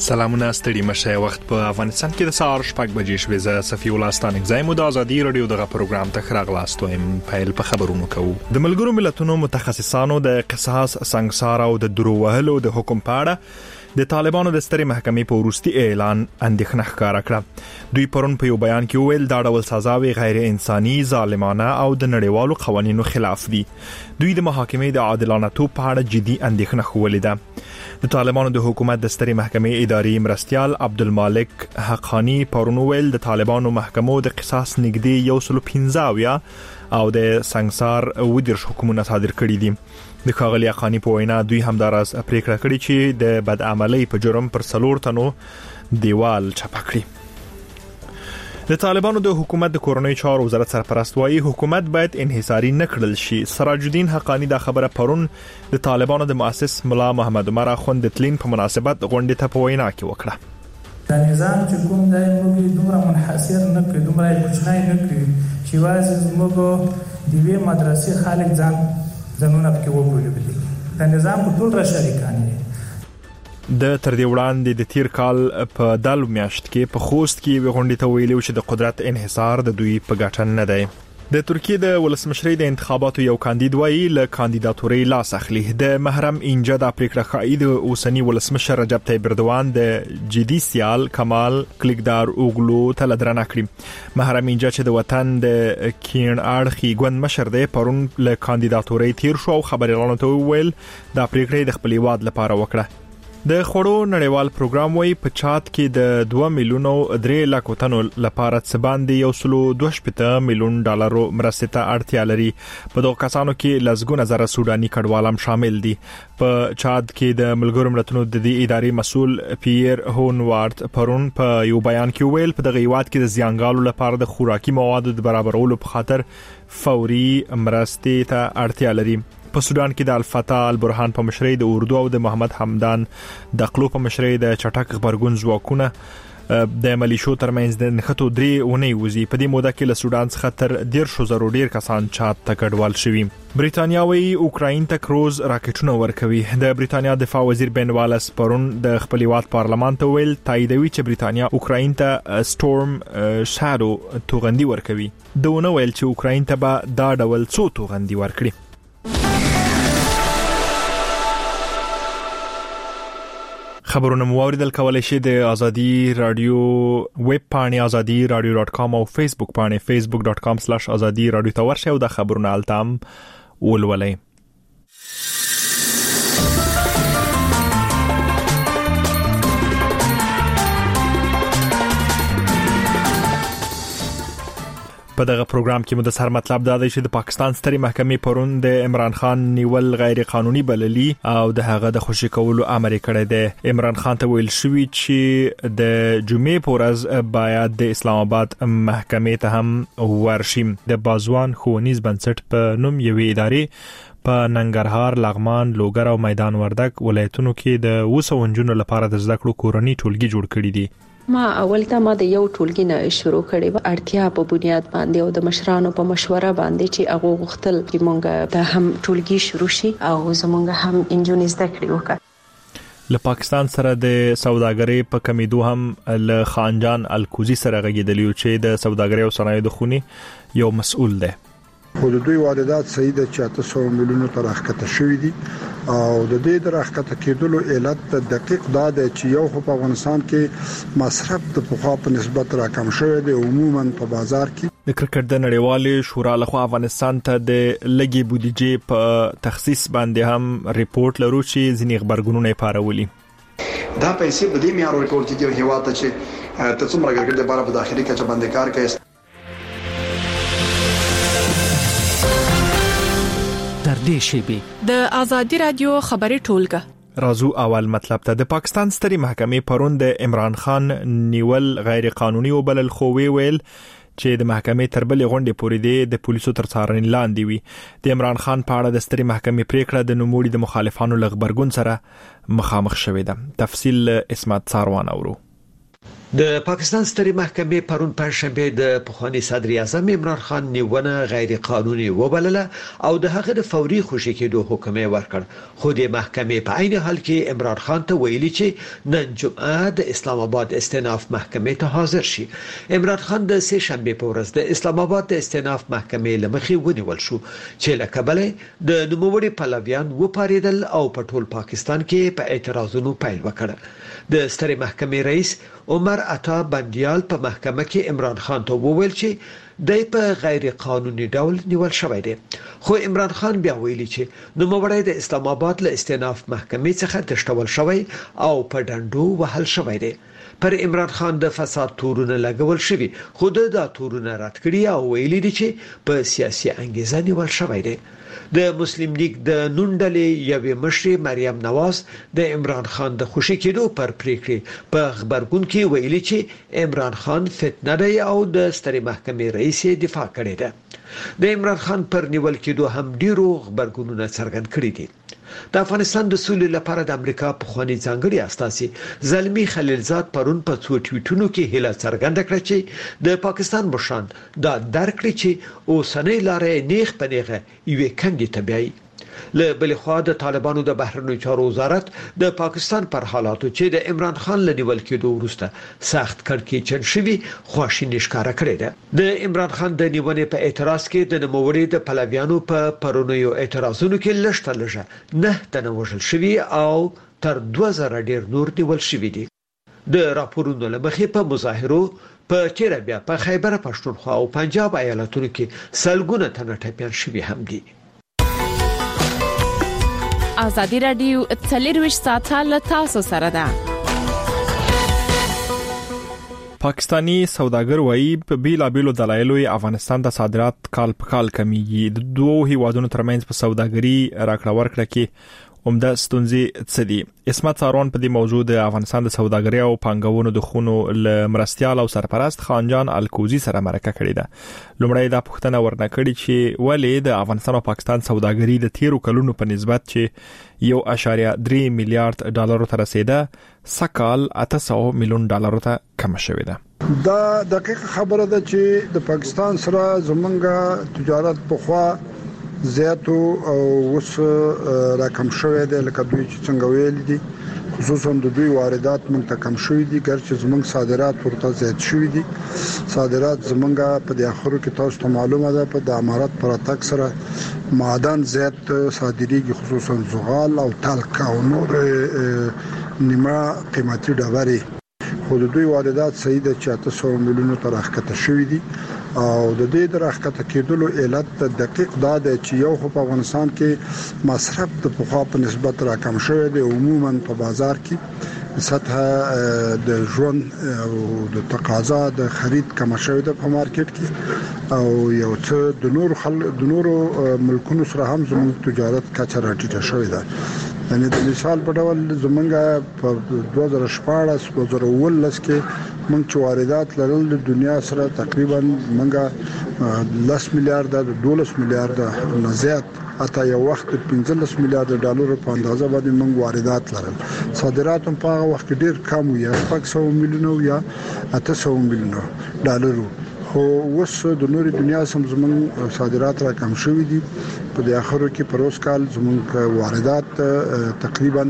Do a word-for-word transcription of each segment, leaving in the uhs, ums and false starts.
سلامونه ستړي مشه وخت په افغانستان کې د سهار شپږ بجې شوې ز صفي ولستان اگزایم د ازادي رادیو دغه پروګرام ته خراغلاست وایم پایل په خبرونو کوو د ملګرو ملتونو متخصصانو د قصاص سنگسار او د درو وهلو د حکم پاړه د طالبانو د سترې محکمې په وروستي اعلان اندېښنه ښکاره کړه. دوی پرون په یو بیان کې ویل دا ډول سزاوي غیر انساني، ظالمانه او د نړیوالو قوانینو خلاف دي. دوی د محاکمې د عادلانه توب په اړه جدي اندېښنه ښودلې ده. د طالبانو د حکومت د سترې محکمې اداري مرستیال عبدالمالک حقانی پرون ویل د طالبانو محکمو د قصاص نږدې یو سل پنځه او د سنگسار ودرش حکومت صادر کړي دي. د ښاغلي حقانی په وینا دوی همداراز پریکړه کړې چې د بدعملۍ په جرم پر څلور تنو دیوال چپه کړي. د طالبانو د حکومت د کورنۍ چارو وزارت سرپرست وايي حکومت باید انحصاري نه کړل شي. سراج الدین حقانی دا خبره پرون د طالبانو د مؤسس ملا محمد عمر اخوند د تلین په مناسبت غونډې ته په وینا کې وکړه. دا نظام چې کوم دی موږ دومره منحصر نه کړو، دومره کوچنی نه کړو چې واسه موږ د وی مدرسې خالق ځان ځانونه پکې وګورئ. دا نظام په ټول را شریکان دي. د تر دې وړاندې د تیر کال په دال میاشت کې په خوست کې غونډې ته ویلو چې د قدرت انحصار د دوی په ګټه نه دی. د ترکیه د ولسمشرۍ د انتخاباتو یو کاندید وایي له کاندیداتوري لاس اخلي. د محرم انجا د پریکړه خای د اوسنی ولسمشر رجب طیب اردوان د جدي سیال کمال کلیکدار اوغلو ته لدرنه کړی. محرم انجا چې د وطن د کین اړخي ګوند مشر دی پرون له کاندیداتوري تیر شو او خبريالانو ته ویل دا پریکړه د خپل واد لپاره وکړه. د خړو نړیوال پروګرام وای په چات کې د دوه میلیونو درې لک تنو لپاره څه باندې یو سل دوه شپږ میلیون ډالرو مرستې ته اړتیا لري. په دغه کسانو کې لزګونه زره سوداني کډوالم شامل دي. په چات کې د ملګرو ملتونو د دې ادارې مسول پیر هونوارد پرون په یو بیان کې ویل په دغه هیواد کې د زیانګالو لپاره د خوراکي موادو د برابرولو په خاطر فوري مرستې ته اړتیا لري. په سودان کې د الفتح البرهان په مشرۍ د اردو او د محمد حمدان د قلو په مشرۍ د چټک خبرګون ځواکونه د ملیشو ترمنځ د نښتو درې اونۍ وزي. په دې موده کې له سودان څخه تر ډیر شو زرو ډیر کسان چات ته کډوال شوي. بریټانیا وايي اوکراین ته کروز راکټونه ورکوي. د بریټانیا دفاع وزیر بن والاس پرون د خپل هیواد پارلمان ته ویل تاییدوي چې بریټانیا اوکراین ته سټورم شادو توغندي ورکوي. دونه ویل چې اوکراین ته به دا ډول څو توغندي ورکړي. خبرونه موریدل کولای شي د ازادي رادیو ویب پاڼې ازادي رادیو ډاټ کام او فیسبوک پاڼې فیسبوک ډاټ کام سلاش ازادي رادیو ته ورشئ او د خبرونو التام ولولئ. په دغه پروګرام کې مو د سر مطلب دا دی چې د پاکستان سترې محکمې پرون د عمران خان نیول غیر قانوني بللی او د هغه د خوشی کولو امر کړی دی. عمران خان ته ویل شوی چې د جمعې په ورځ باید د اسلام آباد محکمې ته هم ورشي. د بازوان ښوونیز بنسټ په نوم یوې ادارې په ننګرهار، لغمان، لوګر او میدان وردګ ولایتونو کې د وسو ونجونو لپاره د زده کړو کورنۍ ټولګي جوړ کړي دي. ما اول ته ما د یو ټولګي نه شروع کړې و اړتیا په بنیاد باندې او د مشرانو په مشوره باندې چې هغه غوښتل چې مونږ ته هم ټولګي شروع شي او زمونږ هم انجونې زده کړې وکړي. له پاکستان سره د سوداګرۍ په کمیدو هم له خانجان الکوزي سره غږیدلی چې د سوداګرۍ او صنایعو د خونې یو مسؤل دی. خو د دوی واردات صحیح ده چې اته سوه میلیونو تر راکته شوې دي او د دې د راکته کېدلو علت دقیق دا ده چې یو خو په افغانستان کې مصرف د پخوا په نسبت راکم شوی دی. عموما په بازار کې د کرکټ د نړیوالې شورا لخوا افغانستان ته د لګي بودیجې په تخصیص باندې هم ریپورت لرو چې ځینې خبرګونونه یې پارولي. دا پیسې په دې معیار ورکول کېږي هیواد ته چې ته څومره ګټه د بار په داخلي کچه باندې کار کوي. تر دې شی د ازادي رادیو خبري ټولګه رازو اول مطلب ته د پاکستان سترې محکمې پرون د عمران خان نیول غیر قانوني وبلل خو ویل چې د محکمې تر بلې غونډې پورې دی د پولیسو تر څارنې لاندې وي. د عمران خان په اړه د سترې محکمې پریکړه د نوموړي د مخالفانو له غبرګون سره مخامخ شوې ده. تفصیل اسمت ساروان اورو. د پاکستان سترې محکمې پرون پنځشنبه د پخوانی صدر اعظم عمران خان نیونه غیر قانوني وبلله او د هغه د فوري خوشي کېدو حکم یې ورکړ خو د محکمې په عین حال کې عمران خان ته ویلي چې نن جمعه د اسلام آباد استئناف محکمې ته حاضر شي. عمران خان د سه شنبه په ورځ د اسلام آباد د استئناف محکمې لمخې ونیول شو چې لکبل د نوموړي پلویان وپاریدل او په ټول پاکستان کې په اعتراضونو پیل وکړ. د سترې محکمې رئیس عمر عطا بندیال په محکمه کې عمران خان ته وویل چې دای په غیر قانوني ډول نیول شوی دی خو عمران خان بیا ویلي چې نوموړی د اسلام آباد له استئناف محکمې څخه تښتول شوی او په ډنډو وهل شوی دی. پر عمران خان د فساد تورونه لګول شوی خو د دا تورونه رد کړی او ویلي دي چې په سیاسي انګیزه نیول شوی دی. د مسلم لیگ د نونډلې یوې مشرې مریم نواز د عمران خان د خوشي کېدو پر پریکړې په خبرګون کې ویلي چې عمران خان فتنه دی او د سترې محکمې رئیس دفاع کړې ده. د عمران خان پر نیول کېدو هم ډیرو خبرګونونه څرګند کړي دي. د افغانستان د سولې لپاره د امریکا په خواني ځانګړي استازي زلمی خلیلزاد پرون په څو ټویټونو کې هیله څرګنده کړه چې د پاکستان مشران دا درکړي چې اوسنۍ لارې نیغ په نیغه یوې کندې ته بیایي. له بل خوا د طالبانو د بهرنیو چارو وزارت د پاکستان پر حالاتو چې د عمران خان لنیول کېدو وروسته سخت کړکېچن شوی خواشیني ښکارا کړې ده. د عمران خان د نیونې په اعتراض کې د نوموړي د پلویانو په پرونیو اعتراضونو کې لښته لږه نه تنوژل شوی او تر دوه زره ډیر نور نیول شوی دي. د راپورونو لمخې په مظاهرو په تیر بیا په خیبر پښتونخوا او پنجاب ایالتونو کې سلګونه تنه ټپيان شوی هم دي. ازادي رادیو څلرویشت ساعته له تاسو سره ده. پاکستانی سوداګر وایي په بیلابیلو دلایلو افغانستان د صادرات کال په کال کمیږي. د دوه هیوادونو ترمنځ په سوداګري راکړه ورکړه کې عمده ستونزې څه دي؟ اسمت سارون په دې موضوع د افغانستان د سوداګرۍ او پانګونو د خونو ل مرستيال او سرپرست خانجان الکوزي سره مرکه کړې ده. لومړی دا پوښتنه ورنه کړې چې ولې د افغانستان او پاکستان سوداګري د تیرو کلونو په نسبت چې یو اشاریه درې میلیارډ ډالر ته رسیده سکال اته سوه میلیون ډالر ته کم شوې ده. دا دقیق خبره ده چې د پاکستان سره زمونږ تجارت په خوا زیاتو او وس راکم شوی دی لکه دوی چې څنګه ویل دي خصوصا د دوی واردات موږ ته کم شوی دي ګرچې زمونږ صادرات ورته زیات شوی دي. صادرات زمونږ په د اخرو کې تاسو ته معلومه ده په د امارات پر اتاک سره معدن زیات صادریږي خصوصا زغال او تلک او نور نیمه قیمتي ډبرې خو د دوی واردات صحیح ده چې اته سوه میلیون ته راښکته شوی دي او د دې د راښکته کېدلو علت دقیق دا ده چې یو خو په افغانستان کې مصرف د پخوا په نسبت راکم شوی دی عموما په بازار کې سطح د ژوند او د تقاضا د خرید کم شوی ده په مارکیټ کې او یو څه د نور خل د نورو ملکونو سره هم زموږ تجارت کچه راټیټه شوی ده. یعنی د مثال په ډول زمونږ په دوه زره شپاړس دوه زره اوولس کې موږ چې واردات لرل د دنیا سره تقریبا موږ لس میلیارډ د دولس میلیارډ نه زیات اته یو وخت پنځلس میلیارډ ډالر په اندازه باندې موږ واردات لرل. صادرات هم په هغه وخت ډیر کم وي شپږ سوه میلیون یا اته سوه میلیون ډالر خو اوس د نوري دنیا سم زمون صادرات را کم شوي دي. په د اخرو کې پر اوس کال زمون واردات تقریبا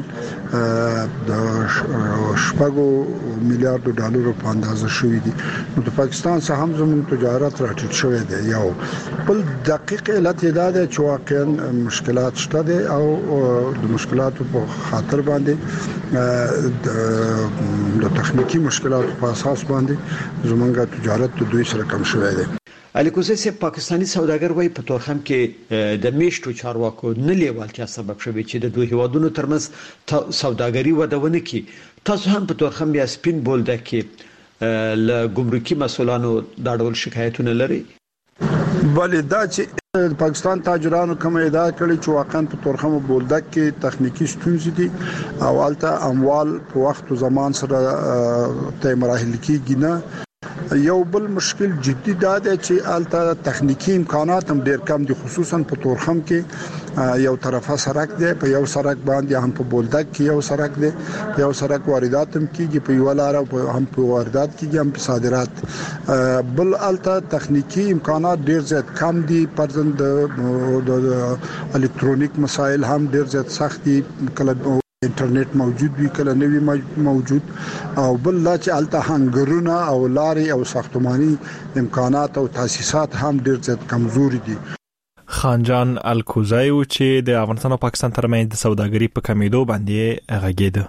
د شپږو میلیارډ ډالر په اندازه شوي دي. نو د پاکستان سره هم زمون تجارت راټیټ شوی دی. یو بل دقیق علت دا ده چې واقعا مشکلات شته دي او د مشکلاتو په خاطر باندې د تخنیکی مشکلاتو په اساس باندې زمونږ تجارت د دوی سره کم شوی دی. الیکوزي سي پاکستانی سوداګر وای په تورخم کې د میشتو چارواکو نه لیوالتیا سبب شوی چې د دوه هیوادونو ترمنځ سوداګري ودونه کی. تاسو هم په تورخم بیا سپین بولده کې ل ګمرکي مسولانو دا ډول شکایتونه لري؟ بلې دا چې پاکستان تاجرانو کوم ادعا کړې چې واقعا په تورخم بولده کې تخنیکی ستونزې دي او البته اموال په وخت او زمان سره ته مراحل کې نه یو بل مشکل جدي دا دی چې الته تخنیکی امکانات هم ډیر کم دي، خصوصا په تورخم کې یو طرفه سړک دی، په یو سړک باندې هم په بولدک کې یو سړک دی، په یو سړک واردات هم کیږي، په یو لار هم په واردات کیږي، هم په صادرات. بل الته تخنیکی امکانات ډیر زیات کم دي، پرځند د الکترونیک مسایل هم ډیر زیات سخت دي، کله انټرنیټ موجود وي کله نوی موجود، او بل لا چې الته هنګرونه او لارې او ساختماني امکانات او تاسیسات هم ډیر زیات کمزوري دي. خانجان الکوزای چې د افغانستان او پاکستان ترمنځ د سوداګرۍ په کمیدو باندې غږیده.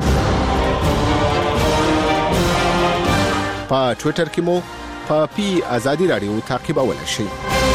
په ټوئیټر کې مو په پی ازادي رادیو تعقیبولای شئ.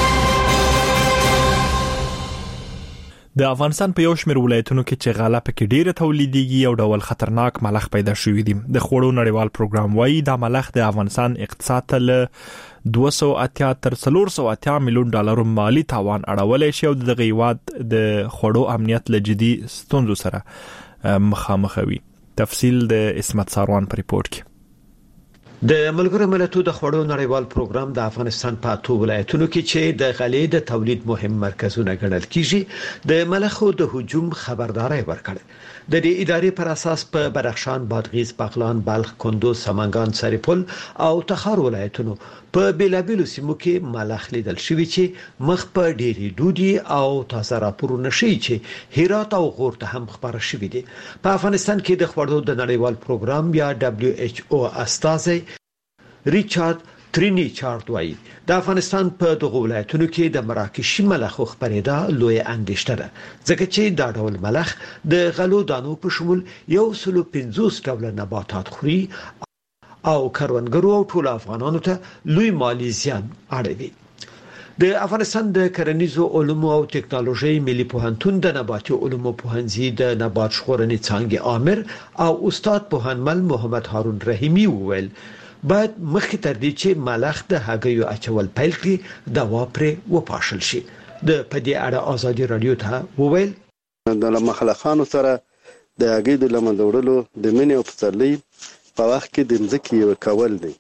د افغانستان په یو شمېر ولایتونو کې چې غله پکې ډیره تولیدېږي یو ډول خطرناک ملخ پیدا شوی دی. د خوړو نړیوال پروګرام وايي دا ملخ د افغانستان اقتصاد ته له دوه سوه اتیا تر څلور سوه اتیا میلیون ډالر مالی تاوان اړولای شي او د غیواد د خوړو امنیت له جدي ستونزو سره مخامخ وي. تفصیل د اسمت ساروان په ریپورت کې. د ملګرو ملتونو د خوړو نړیوال پروګرام د افغانستان په اته ولایتونو کې چې د غلې د تولید مهم مرکزونه ګڼل کیږي د ملخو د هجوم خبرداري ورکړه. د دې ادارې پر اساس په بدخشان، بادغیس، بغلان، بلخ، کندوز، سمنګان، سرپل او تخار ولایتونو په بیلابیلو سیمو کې ملخ لیدل شوی چې مخ په ډېری دودي او تازه راپورونه شي چې هرات او غور ته هم خبره شوې دي. په افغانستان کې د خوړو د نړیوال پروګرام یا دبليو ایچ او استازي ریچارد ترینی چارت وایي د افغانستان په دغه ولایتونو کې د مراکشي ملخو خبرېدا لوی اندېښنه ده، ځکه چې دا ډول ملخ د غلو دانو په شمول یو سلو پنځوس ډوله نباتات خوري او کروندګرو او ټول افغانانو ته لوی مالی زیان اړوي. د افغانستان د کرنیزو علومو او ټکنالوژي ملي پوهنتون د نباتي علومو پوهنځي د نبات ژغورنې څانګې امر او استاد پوهنمل محمد هارون رحیمی وویل باید مخکې تر دې چې ملخ د هګیو اچول پیل کړي دوا پرې وپاشل شي. د پدې اړه ازادي رادیو ته وویل د مخلخانو سره د هګیو د لمنځه وړلو د منې او پسرلي په وخت کې د ځمکې یو کول دی،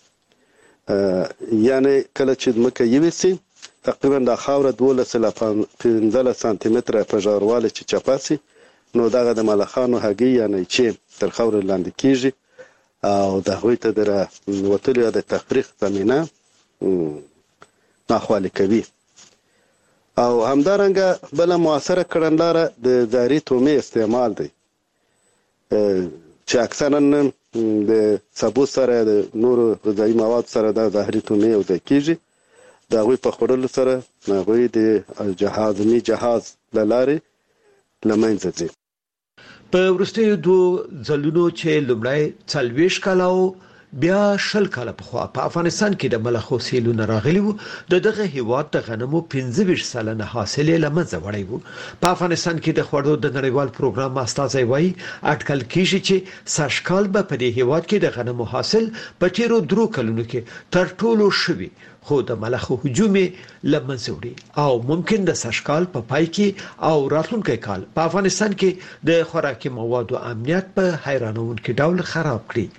یعنی کله چې ځمکه یوسي تقریبا د خاور دولس ل پنځلس سانتي متره په ژوروالی چې چپاسي نو دغه د ملخانو هګۍ یعنی چې تر خاور لاندې کیږي او د هغوی ته د وتلو د تفریق زمینه ناخوالي کوي. او همدارنګه بل موثره کړنلاره د زهري تومې استعمال دی چې اکثرا د سبو سره د نورو غذایي مواد سره د زهري تومې یوځای کیږي. د هغوی په خوړلو سره هغوی د جهاضمي جهاز له لارې له منځه ځي. په وروستیو دوه ځلونو چې لومړی څلوېښت کاله او بیا شل کاله پخوا په افغانستان کې د ملخو سیلونه راغلي وو، د دغه هیواد د غنمو پنځه ویشت سلنه حاصل یې له منځه وړی وو. په افغانستان کې د خوړو د نړیوال پروګرام استازی وایي اټکل کیږي چې سږکال به په دې هیواد کې د غنمو حاصل په تیرو درو کلونو کې تر ټولو شوي، خو د ملخو هجوم له منځه وړي او ممکن د سږکال په پای کې او راتلونکي کال په افغانستان کې د خوراکي موادو امنیت په حیرانونکي ډول خراب کړي.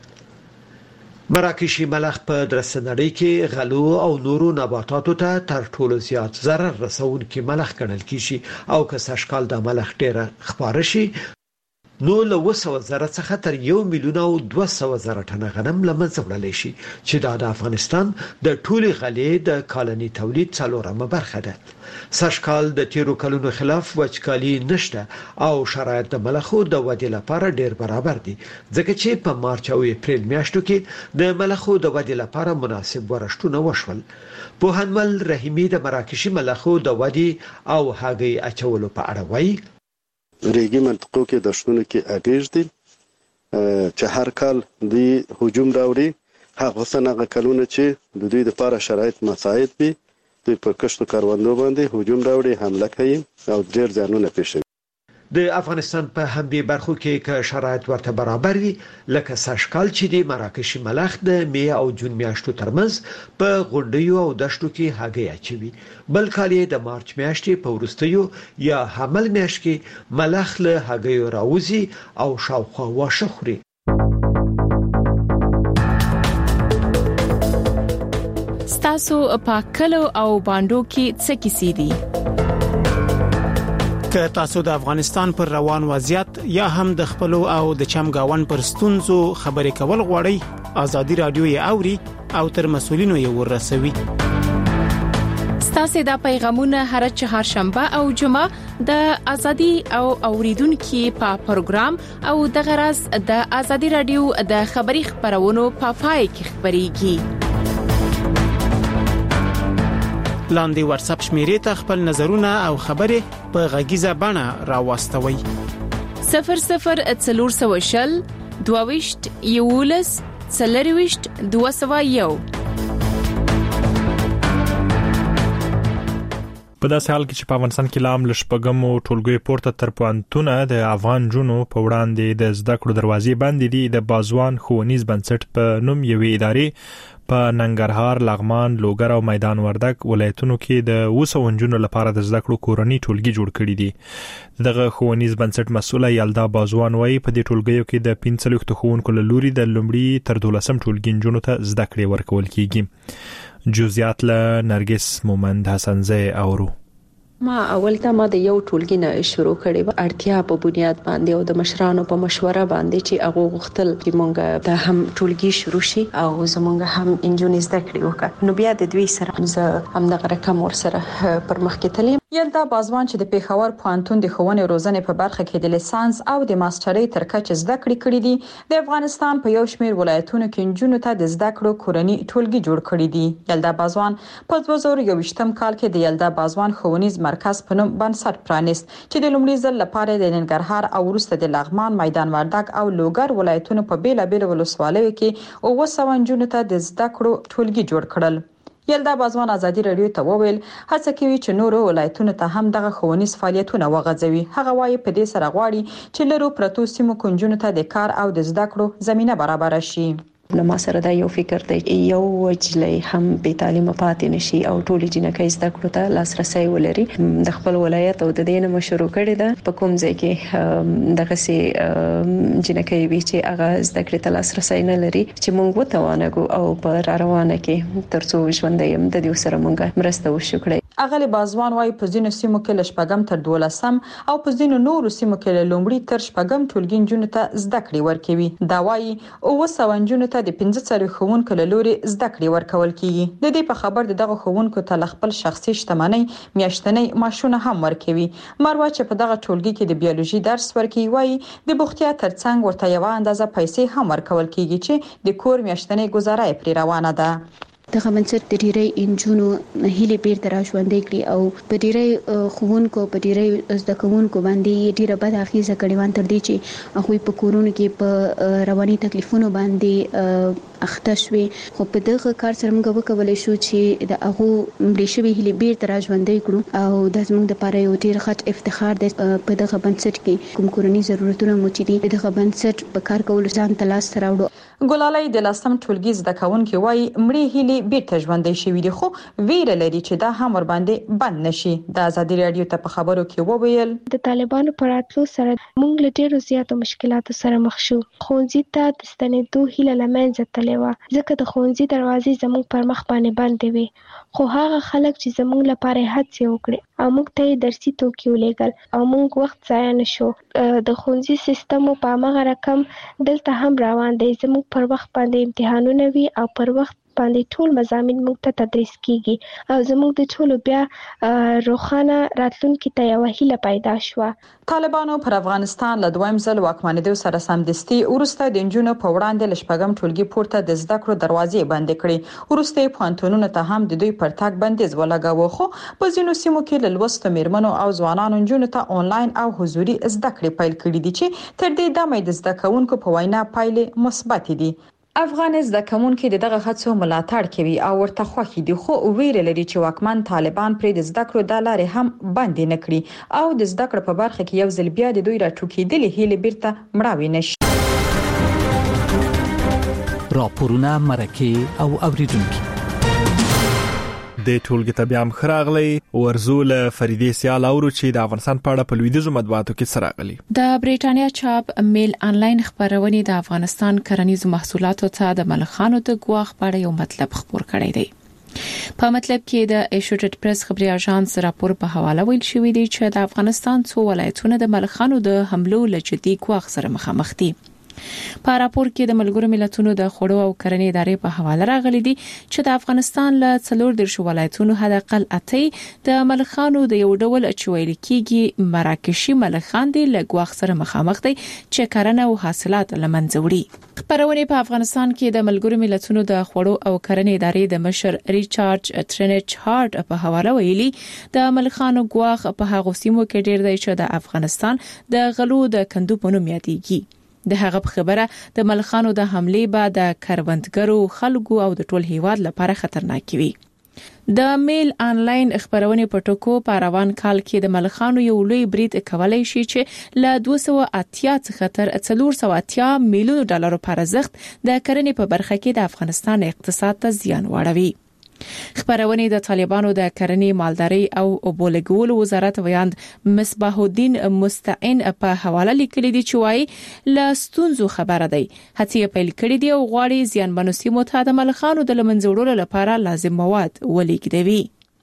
مراکشي ملخ په درسنړۍ کې غلو او نورو نباتاتو ته تر ټولو زیات ضرر رسونکي ملخ ګڼل کیږي او که سږکال د ملخ ډیره خپاره شي نو له وسو زره څخه تر یو میلیون او دوه سوه زره ټنه غنم له منځه وړلی شي چې دا د افغانستان د ټولي غلې د کالني تولید څلورمه برخه ده. سږکال د تیرو کلونو خلاف وچکالي نشته او شرایط د ملخو د ودې لپاره ډیر برابر دي، ځکه چې په مارچ او اپریل میاشتو کې د ملخو د ودې لپاره مناسب ورشتونه وشول. پوهنمل رحیمی د مراکشي ملخو د ودې او هګۍ اچولو په اړه وایي ریګي منطقو کې د شنو کې اګیج دي چې هر کال دوی هجوم راوړي، هغه څنګه کلونه چې د دوی لپاره شرایط مساعد وي دوی په کښتو کاروندو باندې هجوم راوړي، حمله کوي او ډېر زیانونه پېښوي. د افغانستان په همدې برخو کې که شرایط ورته برابر وي لکه سږکال چې د مراکشي ملخ د می او جون میاشتو ترمنځ په غونډیو او دشتو کې هګۍ اچوي، بل کال یې د مارچ میاشتې په وروستیو یا حمل میاشت کې ملخ له هګیو راوځي او شاوخوا واښه خوري. ستاسو په کلو او باندو کې څه کیسې دي؟ که تاسو د افغانستان پر روان وضعیت یا هم د خپل او د چمګاون پر ستونزو خبرې کول غواړئ، ازادي رادیو یې اوري او تر مسولینو یې ورسوي. ستاسو د پیغامونه هر چهارشنبه او جمعه د ازادي او اوریدونکو په پروګرام او د غرض د ازادي رادیو د خبري خبرونو په پای کې خبريږي. لاندې واتس اپ شمیرې ته خپل نظرونه او خبرې په غږیزه بڼه راوستوي. صفر صفر څلور سوه شل دوه یولس څلرويشت دوه سوه یو. په داسې حال کې چې په افغانستان کې لام لشپګمو ټولګي پورته تر پوانتونه د افغان جنو په وړاندې د زده کړو دروازې بندې دي. د بازوان ښوونیز بنسټ په نوم یوې ادارې په ننګرهار، لغمان، لوګر او میدان وردګ ولایتونو کې د وسو ونجونو لپاره د زده کړو کورنۍ ټولګي جوړ کړي دي. دغه ښوونیز بنسټ مسؤله یلدا بازوان وایي په دې ټولګیو کې د پنځلس ښوونکو له لوري د لومړي تر دولسم ټولګي جنونو ته زده کړې ورکول کیږي. جزئیات له نرګس مومند حسنزی اورو. ما اول ته ما د یو ټولګي نه شروع کړې و، اړتیا په بنیاد باندې او د مشرانو په مشوره باندې چې هغه غوښتل چې مونږ د هم ټولګي شروع شي او زمونږ هم انجونې زده کړې وکړه. نو بیا د دوی سره زه هم د رقم ور سره پر مخ کې تلم. یلدا بازوان چې د پیښور پوهنتون د ښوونې روزنې په برخه کې د لیسانس او د ماسترۍ تر کچې زده کړې کړې دي، د افغانستان په یو شمېر ولایتونو کې انجونو ته د زده کړو کورنۍ ټولګي جوړ کړي دي. یلدا بازوان په دوه زره یوویشتم کال کې د یلدا بازوان ښوونیز مرکز په نوم بنسټ پرانیست چې د لومړي ځل لپاره د ننګرهار او وروسته د لغمان، میدان وردګ او لوګر ولایتونو په بیلابېل ولسوالیو کې اوه سوه انجونو ته د زده کړو ټولګي جوړ کړل. یلدا بازوان ازادي رادیو ته وویل هڅه کوي چې نورو ولایتونو ته هم دغه ښوونیز فعالیتونه وغځوي. هغه وايي په دې سره غواړي چې لرو پرتو سیمو کنجونو ته د کار او د زده کړو زمينه برابر شي. نو ما سره دا یو فکر دی یو وجلې هم به تعلیم پاتې نشي او ټول جنکې زده کړو ته لاسرسي ولري. د خپل ولایت او د دینه مشورو کړي ده په کوم ځای کې دغه سي جنکې وی چې هغه زده کړې ته لاسرسي نه لري چې موږ وتوانګو او په روانه کې ترڅو ژوندې يم د دې سره موږ مرسته وشو. اغلی بازوان وايي په ځینو سیمو کې لشپګم تر دولسم او په ځینو نورو سیمو کې لومړی تر شپږم ټولګي جنونو ته زده کړې ورکوي. دا وايي اوه سوه جنونو ته د پنځه څلوېښت ښوونکو له لوري زده کړې ورکول کیږي. د دې په خبر دغه ښوونکو ته خپل شخصي شتمنۍ میاشتنۍ معاشونه هم ورکوي. مروه چې په دغه ټولګي کې د بیولوژي درس ورکوي وايي د بوختیا ترڅنګ ورته یو اندازه پیسې هم ورکول کیږي چې د کور میاشتنۍ گزاره یې پرې روانه ده. دغه منځت د ډیری انجونو هیله بیرته راژوندې کړي او په ډیری خوونکو په ډیری زده کوونکو باندې ډیره بد اغیزه کړې وان تر دې چې هغه په کورونو کې په رواني تکلیفونو باندې اخته شوي. خو په دغه کار سره موږ وکولای شو چې د هغه مړي شوی هیله بیرته راژوندې کړو او د زموږ لپاره یو ډیر غټ افتخار دی. په دغه بنسټ کې کوم کورنۍ ضرورتونه موجود دي دغه بنسټ په کار کول ځان تلاش راوړو. ګلالۍ د لسم ټولګي زده کوونکي وايي مړي هیله بیرته ژوندې شوی دي خو ویره لري چې دا هم ور باندې بند نشي. د ازادي رادیو ته په خبرو کې وویل د طالبانو پر راتلو سره موږ له ډیرو زیاتو مشکلاتو سره مخ شو. ښوونځي ته د ستنېدو هیله له منځه تللې وه ځکه د ښوونځي دروازې زموږ پر مخ باندې بندې وې. خو هغه خلک چې زموږ لپاره هڅې وکړي او موږ ته درسي توکي ولېږل او موږ وخت ضایع نشو. د ښوونځي سیستم په هغه رقم دلته هم روان دی. زموږ پر وخت باندې امتحانونه وي او پر وخت باندې ټول مضامین موږ ته تدریس کیږي او زموږ د ټول بیا روخانه راتلونکي ته یو هیله پیدا شو. طالبانو پر افغانستان له دویم ځل واکمنېدو سره سمدستي ورسته د انجونو په وړاندې لشپګم ټولګي پورته د زده کړو دروازې بند کړې. ورسته پوهنتونونو ته هم د دوی پر تاګ بندیز ولګاوه. خو په ځینو سیمو کې له لوستو میرمنو او ځوانانو انجونو ته آنلاین او حضوري زده کړې پیل کړې دي چې تر دې دمه د زده کوونکو په وینا پایلې مثبت دي. افغان زده کوونکي دغه هڅو ملاتړ کوي او ورته خوښ دي خو ویره لري چې واکمن طالبان پر د زده کړو د لارې هم باندې نکړي او د زده کړو په برخه کې یو ځل بیا د دوی راټوکېدلې هیله بیرته مړاوي نشي. راپورونه مرکه او اوریدونکو د ټولګي ته بیا هم خراغلی ورزول فریدي سیال اورو چې د افغانستان په اړه په لویدیزو مطبوعاتو کې سراغلی. د بریټانیا چاپ میل انلاین خبرونه د افغانستان کرنیزو محصولاتو ته د ملخانو د ګواښ په اړه یو مطلب خبر کړی دی. په مطلب کې د ایشوټډ پریس خبري اژانس راپور په حواله ویل شوی دی چې د افغانستان څو ولایتونه د ملخانو د حملو لجدي ګواښ سره مخامخ دي. په راپور کې د ملګرو ملتونو د خوړو او کرنې ادارې په حواله راغلي دي چې د افغانستان له څلور دیرش ولایتونو حداقل اته د ملخانو د یو ډول چویل کېږي مراکشي ملخان دي له ګواښ سره مخامخ دي چې کرنه او حاصلات لمنځه وړي. خبرونه په افغانستان کې د ملګرو ملتونو د خوړو او کرنې ادارې د مشر ریچارډ ټرینچ هارت په حواله ویلي د ملخانو ګواښ په هغه سیمو کې ډیر دی چې د افغانستان د غلو د کندو په نوم یادېږي. د هغه په خبره د ملخانو د حمله بعد د کروندګرو خلکو او د ټول هیواد لپاره خطرناک وي. د میل انلاین خبرونه په ټکو په روان کال کې د ملخانو یو لوی برید کولای شي چې له دوه سوه اتیا څخه تر څلور سوه اتیا میلیون ډالر په ارزښت د کرنې په برخه کې د افغانستان اقتصاد ته زیان واړوي. خبرونه د طالبانو د کرنې مالداري او اوبولګولو وزارت ویاند مصباح الدین مستعین په حواله لیکلي دي چې وايي لاستونزو خبره دی هڅې پیل کړې دي او غواړي زیانمنو سیمو ته د ملخانو د لمنځوړلو لپاره لازم مواد ولېږدوي.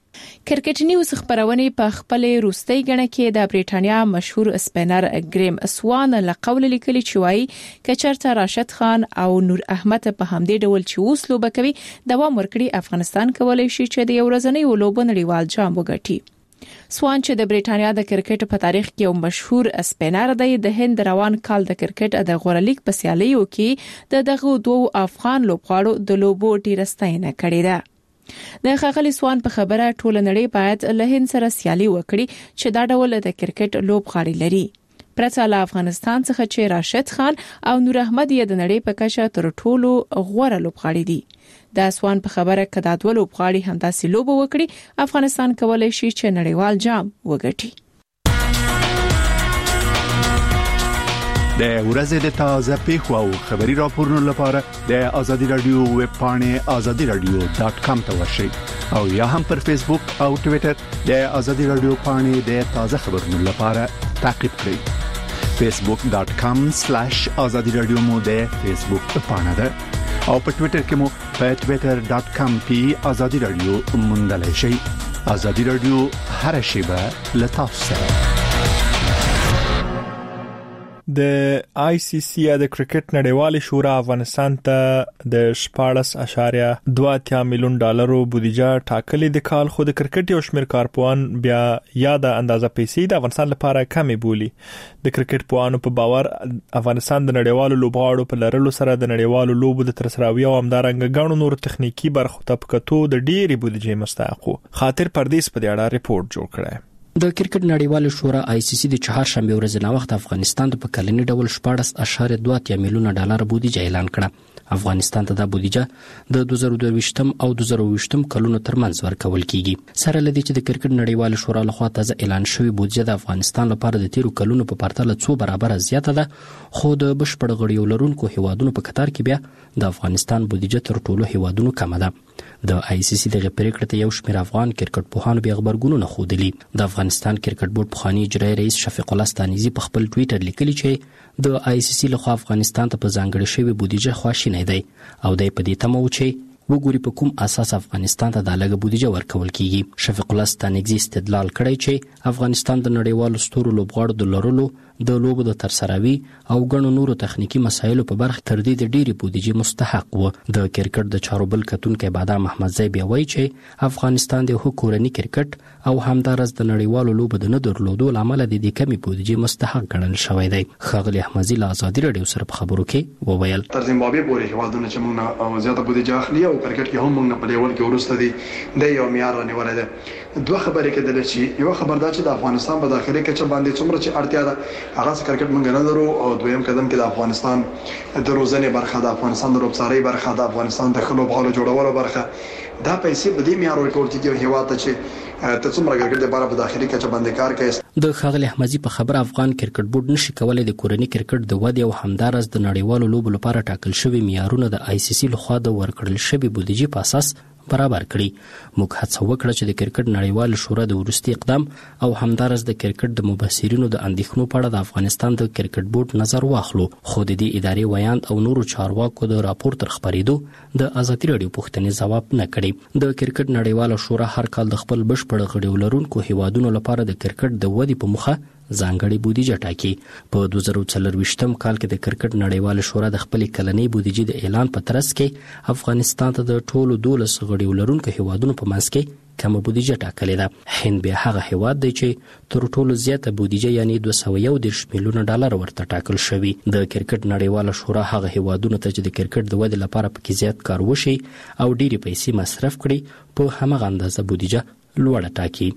کرکټ نیوز خبرونه په خپل روستي غنه کې د بریټانیا مشهور سپینر ګریم اسوان له قول لیکلي چې وايي کچرته راشد خان او نور احمد په همدې ډول چې اوس لوبه کوي دوام ورکړي افغانستان کولای شي چې د یو ورځنی لوبو نړیوال جام وګټي. سوان چې د بریټانیا د کرکټ په تاریخ کې یو مشهور سپینر دی د هند روان کال د کرکټ د غوړه لیګ په سیالیو کې د دغه دوه افغان لوبغاړو د لوبو ډیره ستاینه کړې ده. د خغلی سوان په خبره ټول نړۍ باید له هند سره سیالي وکړي چې دا ډول د کرکټ لوبغاړي لري. پرته له افغانستان څخه چې راشد خان او نور احمد یې د نړۍ په کچه تر ټولو غوره لوبغاړي دي. د سوان په خبره کدا د لوبغاړي همداسې لوب وکړي افغانستان کولای شي چې نړیوال جام وګټي. د ورځې د تازه پیښو او خبري راپورونو لپاره د آزادي رادیو ویب پاڼه آزادي رادیو ډاټ کام ته ورشئ او یا هم پر فیسبوک او ټوئیټر د آزادي رادیو پاڼه د تازه خبرونو لپاره تعقیب کړئ. فیسبوک ډاټ کام سلیش آزادي رادیو مو د فیسبوک پاڼه ده او په ټوئیټر کې مو په ټوئیټر ډاټ کام پی آزادي رادیو موندلای شئ. آزادي رادیو هر شیبه له تاسو سره. د آی سی سی د کرکټ نړیوالې شورا افغانستان ته د شپاړس اشاریه دوه اتیا میلیون ډالرو بودیجه ټاکلې د کال خو د کرکټ یو شمېر کارپوهان بیا یا د اندازه پیسې د افغانستان لپاره کمې بولي. د کرکټ پوهانو په باور افغانستان د نړیوالو لوبغاړو په لرلو سره د نړیوالو لوبو د ترسراوي او همدارنګه غاڼو نور تخنیکی برخو ته پکتو د ډېری بودیجه مستحقو. خاطر پردیس په دې اړه ریپورت جوړ کړی. د کرکټ نړیواله شورا آی سی سی د چهارشنبه ورځ نه وخت افغانستان ته په کلنی ډول شپاړس اشاریه دوه اتیا میلیون ډالر بودیجه اعلان کړه. افغانستان ته د بودیجه د دوه زره دوه ویشتم او دوه زره ویشتم کلونو ترمنځ ورکول کیږي. سره لدی چې د کرکټ نړیواله شورا لخوا تازه اعلان شوی بودیجه د افغانستان لپاره د تیرو کلونو په پرتله څو برابر زیاته ده، خو د بشپړ غړیو لرونکو هیوادونو په کتار کې بیا د افغانستان بودیجه تر ټولو هیوادونو کم ده. د آی سی سی دغه پریکړه ته یو شمېر افغان کرکټ پوهانو بیا خبرګونونه خوده. د افغانستان کرکټ بورډ پخوانی اجرایی رئیس شفیق الله ستانیزي په خپل ټوئیټر لیکلي چې د آی سی سی لخوا افغانستان ته په ځانګړي شوی بودیجه خواشینی دی او دای په دې تمه و چې وګوري په کوم اساس افغانستان ته د لږه بودیجه ورکول کیږي. شفیق الله ستانیزي استدلال کړی چې افغانستان د نړیوالو ستورو لوبغاړو د لرلو د لوبو د ترسراوي او غنو نورو تخنیکی مسایلو په برخه تر دې د ډېری بودیجه مستحق و. د کرکټ د چارو بل کتونکو بادام محمد زیب وایي چې افغانستان د حکومتي کرکټ او همدارس د نړیوالو لوبو د نه درلودو لامل د دې کمی بودیجه مستحق ګڼل شوی دی. خغلی احمدزي له آزادي رادیو سره په خبرو کې وویل تر زیمبابوې پورې هیوادونه چې موږ زیاته بودیجه اخلي او کرکټ کې هم موږ په لیول کې ورسته دي د یو معیار رانیولای دی. دوه خبرې کېدل چې یو خبر دا چې د افغانستان په داخلي کې چې باندې څومره چې اړتیا ده هغه کرکټ موږ نه لرو او دویم قدم کې د افغانستان د روزنې برخه د افغانستان د لوبساري برخه د افغانستان د خلوب غالو جوړولو برخه دا پیسې په دې معیار ورکول کېږي هیواد ته چې ته څومره کرکټ لپاره په داخلي کې چې باندې کار کوي. د خغلی احمدزي په خبر افغان کرکټ بورډ نشي کولای د کورني کرکټ د ودې او همدارس د نړیوالو لوبو لپاره ټاکل شوی معیارونه د آی سی سی لخوا د ورکړل شوی بودیجه په اساس برابر کړي. موږ هڅه وکړه چې د کرکټ نړیوال شورا د وروستي اقدام او همدارس د کرکټ د مبصرینو د اندېښنو په اړه د افغانستان د کرکټ بورډ نظر واخلو، خو د دې ادارې ویاند او نورو چارواکو د راپور تر خبرېدو د ازادي راډیو پوښتنې ځواب نه کړي. د کرکټ نړیوال شورا هر کال د خپل بشپړ غړي ولرونکو هیوادونو لپاره د کرکټ د ودې په مخه ځانګړي بودیجه ټاکي. په دوه زره څلرویشتم کال کې د کرکټ نړیوال شورا د خپل کلنۍ بودیجې د اعلان په ترڅ کې افغانستان ته د ټولو دولس غړي ولرونکو هیوادونو په منځ کې کمه بودیجه ټاکلې ده. هند بیا هغه هیواد دی چې تر ټولو زیاته بودیجه یعنی دوه سوه یو دېرش میلیونه ډالر ورته ټاکل شوی. د کرکټ نړیوال شورا هغه هیوادونو ته چې د کرکټ د ودې لپاره پکې زیات کار وشي او ډېری پیسې مصرف کړي په همغه اندازه بودیجه لوړه ټاکي.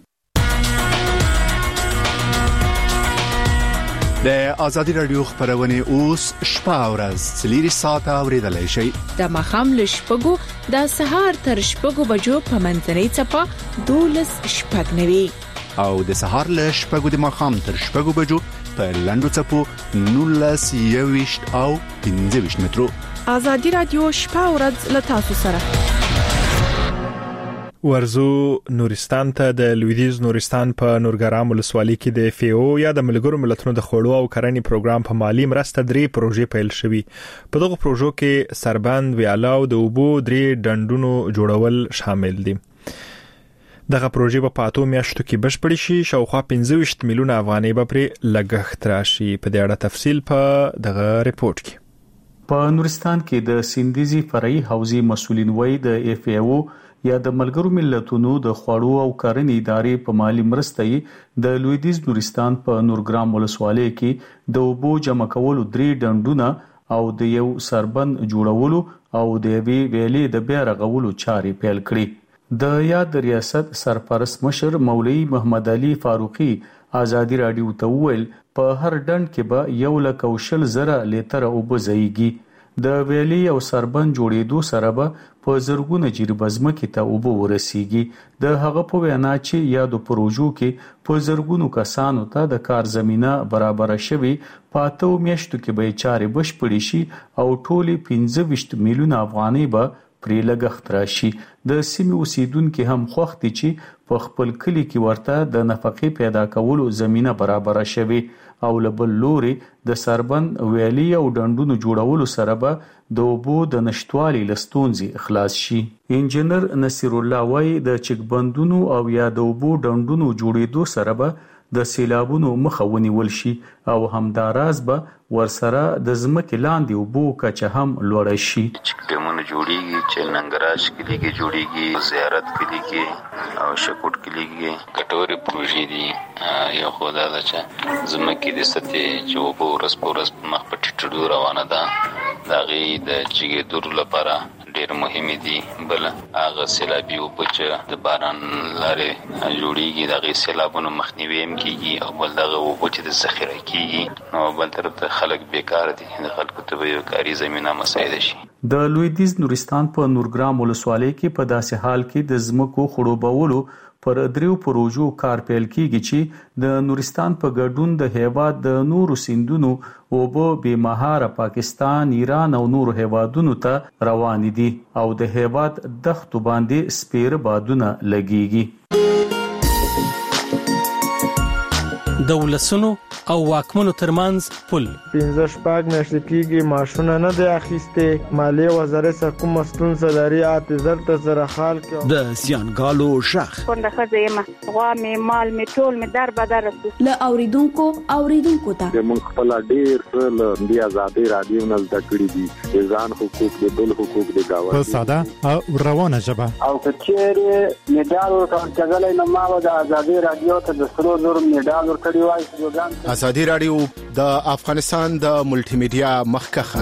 د ازادي راډیو خبرونه اوس شپه او ورځ څلور ساعته اوریدلای شئ. د مخام له شپږو د سهار تر شپږو بجو په منځنۍ چپه دولس شپږ نوي او د سهار له شپږو د مخام تر شپږو بجو په لندو چپو نولس یويشت او پنځه ویشت مترو. ازادي راډیو شپه او ورځ له تاسو سره. ورزو نورستان ته د لویدیز نورستان په نورګرام ولسوالۍ کې د فیو یا د ملګرو ملتونو د خوړو او کرنې پروګرام په مالی مرسته درې پروژې پیل شوي. په دغه پروژو کې سربند، ویاله او د اوبو درې ډنډونو جوړول شامل دي. دغه پروژې په پاتو میاشتو کې بشپړې شي. شاوخوا پنځه ویشت میلیونه افغانۍ به پرې لګښت راشي. په دې اړه تفصیل په دغه ریپورت کې. په نورستان کې د سیندیزي فرعي حوزې مسولین وای د اف ای او یا د ملګرو ملتونو د خوړو او کرنې ادارې په مالی مرسته د لویدیز نورستان په نورګرام ولسوالۍ کې د اوبو جمع کولو درې ډنډونه او د یو سربند جوړولو او د یوې ویلې د بیا رغولو چارې پیل کړې. د یاد ریاست سرپرست مشر مولوی محمد علي فاروقي ازادي راډیو ته وویل په هر ډنډ کې به یو لک او شل زره لیتره اوبه ځایږي. د ویلي او سربند جوړېدو سره به په زرګونه جریبه ځمکې ته اوبه ورسیږي. د هغه په وینا چې یادو پروژو کې په زرګونو کسانو ته د کار زمينه برابر شوي. په اتو میاشتو کې به چارې بشپړې شي او ټولې پنځه ویشت میلیونه افغانۍ به پرې لګښت راشي. د سیمې اوسیدونکو هم خوښ دي چې په خپل کلی کې ورته د نفقې پیدا کولو زمينه برابر شوي او لبل لوري د سربند، ویلي او ډنډونو جوړولو سره به د اوبو د نشټوالي لستونځي خلاص شي. انجنیر نصیر الله وای د چکبندونو او یا د اوبو ډنډونو جوړېدو سره به د سیلابونو مخه ونیول شي او همداراز به ورسره د ځمکې لاندې اوبو کچه هم لوړه شي. چکډمونه جوړیږي چې ننګراج کلی کې جوړیږي، زیارت کلی کې او شکوټ کلی کې کټوري پروژې دي. یو خدای دا چې ځمکې د سطح چې اوبو ورس په ورس مخ په ټټړو روانه ده دا غي د چګېدور لپاره ډېر مهم دي. بل هغه سیلابي او بچ د باران لارې جوړیږي د غي سیلابونو مخنیوي هم کیږي او بل دغه او بچ د ذخیره کیږي. نو بل طرف ته خلک بیکار دي، د خلکو ته یو کاری زمينه مساعده شي. د لویدیز نورستان په نورګرام ولسوالۍ کې په داسې حال کې د زمکو خړوبولو پر دریو پروژو کار پیل کیږي چې د نورستان په ګډون د هیواد د نورو سیندونو اوبه به مهاره پاکستان، ایران او نورو هیوادونو ته روان دي او د هیواد دښتو باندې سپیر بادونه لګيږي. د ولسونو او واکمنو ترمنځ پل پنځه شپږ میاشتې کېږي ماشونه نه دی اخیستې. مالیې وزارت سره کومه ستونزه لري اته زر ته سره حال کې د زیانګالو شخ څنګه خزه ما غوا می مال می ټول می در بدر له اوریدونکو اوریدونکو ته د مونږ خپل ډیر څه د آزادي رادیو نه زده کړی دي، ځان حقوق د بل حقوق د گاونډي په ساده او روانه ژبه او کچېره میډال ورکړل کېدل نو ما د آزادي رادیو ته د سرو زر میډال ورکړی وای. ازادي راډیو د افغانستان د ملټي میډیا مخکخه.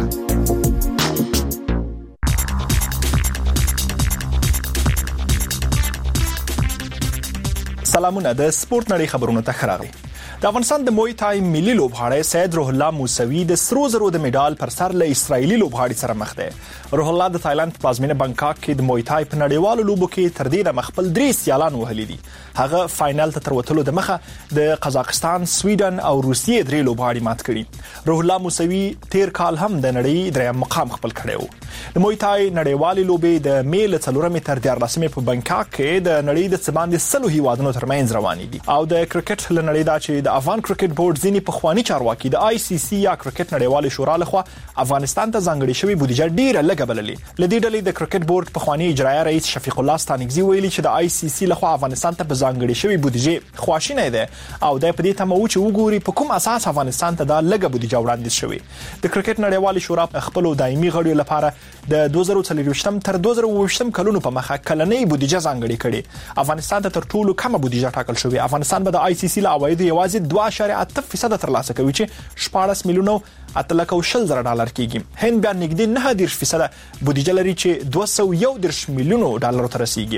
سلامونه د سپورت نړۍ خبرونه ته خراغلي. د افغانستان د موی تای ملي لوبغاړی سید روح الله موسوي د سرو زرو د میډال پر سر له اسرایلی لوبغاړي سره مخ دی. روح الله د تایلند په پلازمینه بانکاک کې د موی تای په نړیوالو لوبو کې تر دې د مخبل درې سیالان وهلي دي. هغه فائنل ته تر وتلو د مخه د قزاقستان، سویډن او روسیې درې لوبغاړي مات کړي. روح الله موسوي تیر کال هم د نړۍ دریم مقام خپل کړی و. د موی تای نړیوالې لوبې د می له څلورمې تر دیارلسمې په بانکاک کې د نړۍ د څه باندې سلو هیوادونو ترمنځ روانې دي. او د کرکټ له نړۍ دا چې د افغان کرکټ بورډ ځینی پخوانی چارواکي د آی سی سی یا کرکټ نړیوالې شورا لخوا افغانستان ته ځانګړې شوی بودیجه ډیره لږه بللې. لدې ډلې د کرکټ بورډ پخوانی اجرایي رئیس شفیق الله ستانکزي ویلي چې د آی سی سی لخوا افغانستان ته ځانګړې شوی بودیجه خواشینه ده او د پدې تمو چې وګوري په کوم اساس افغانستان ته د لږه بودیجه وړاندې شوی. د کرکټ نړیوالې شورا خپل دایمي غړو لپاره د دوه زره څلورویشتم تر دوه زره اوویشتم کلونو په مخه کلنۍ بودیجه ځانګړې کړي. افغانستان ته تر ټولو کمه بودیجه ټاکل شوې. افغانستان به د آی سی سی له عوایدو یوازې دوه اعشاریه اته فیصد ترلاسه کوي چې شپاړس میلیونه اته لک او شل زره ډالر کېږي. هند بیا نږدې نه دېرش فیصد بودیجه لري چې دوه سوه یو دېرش میلیونه ډالر ته رسیږي.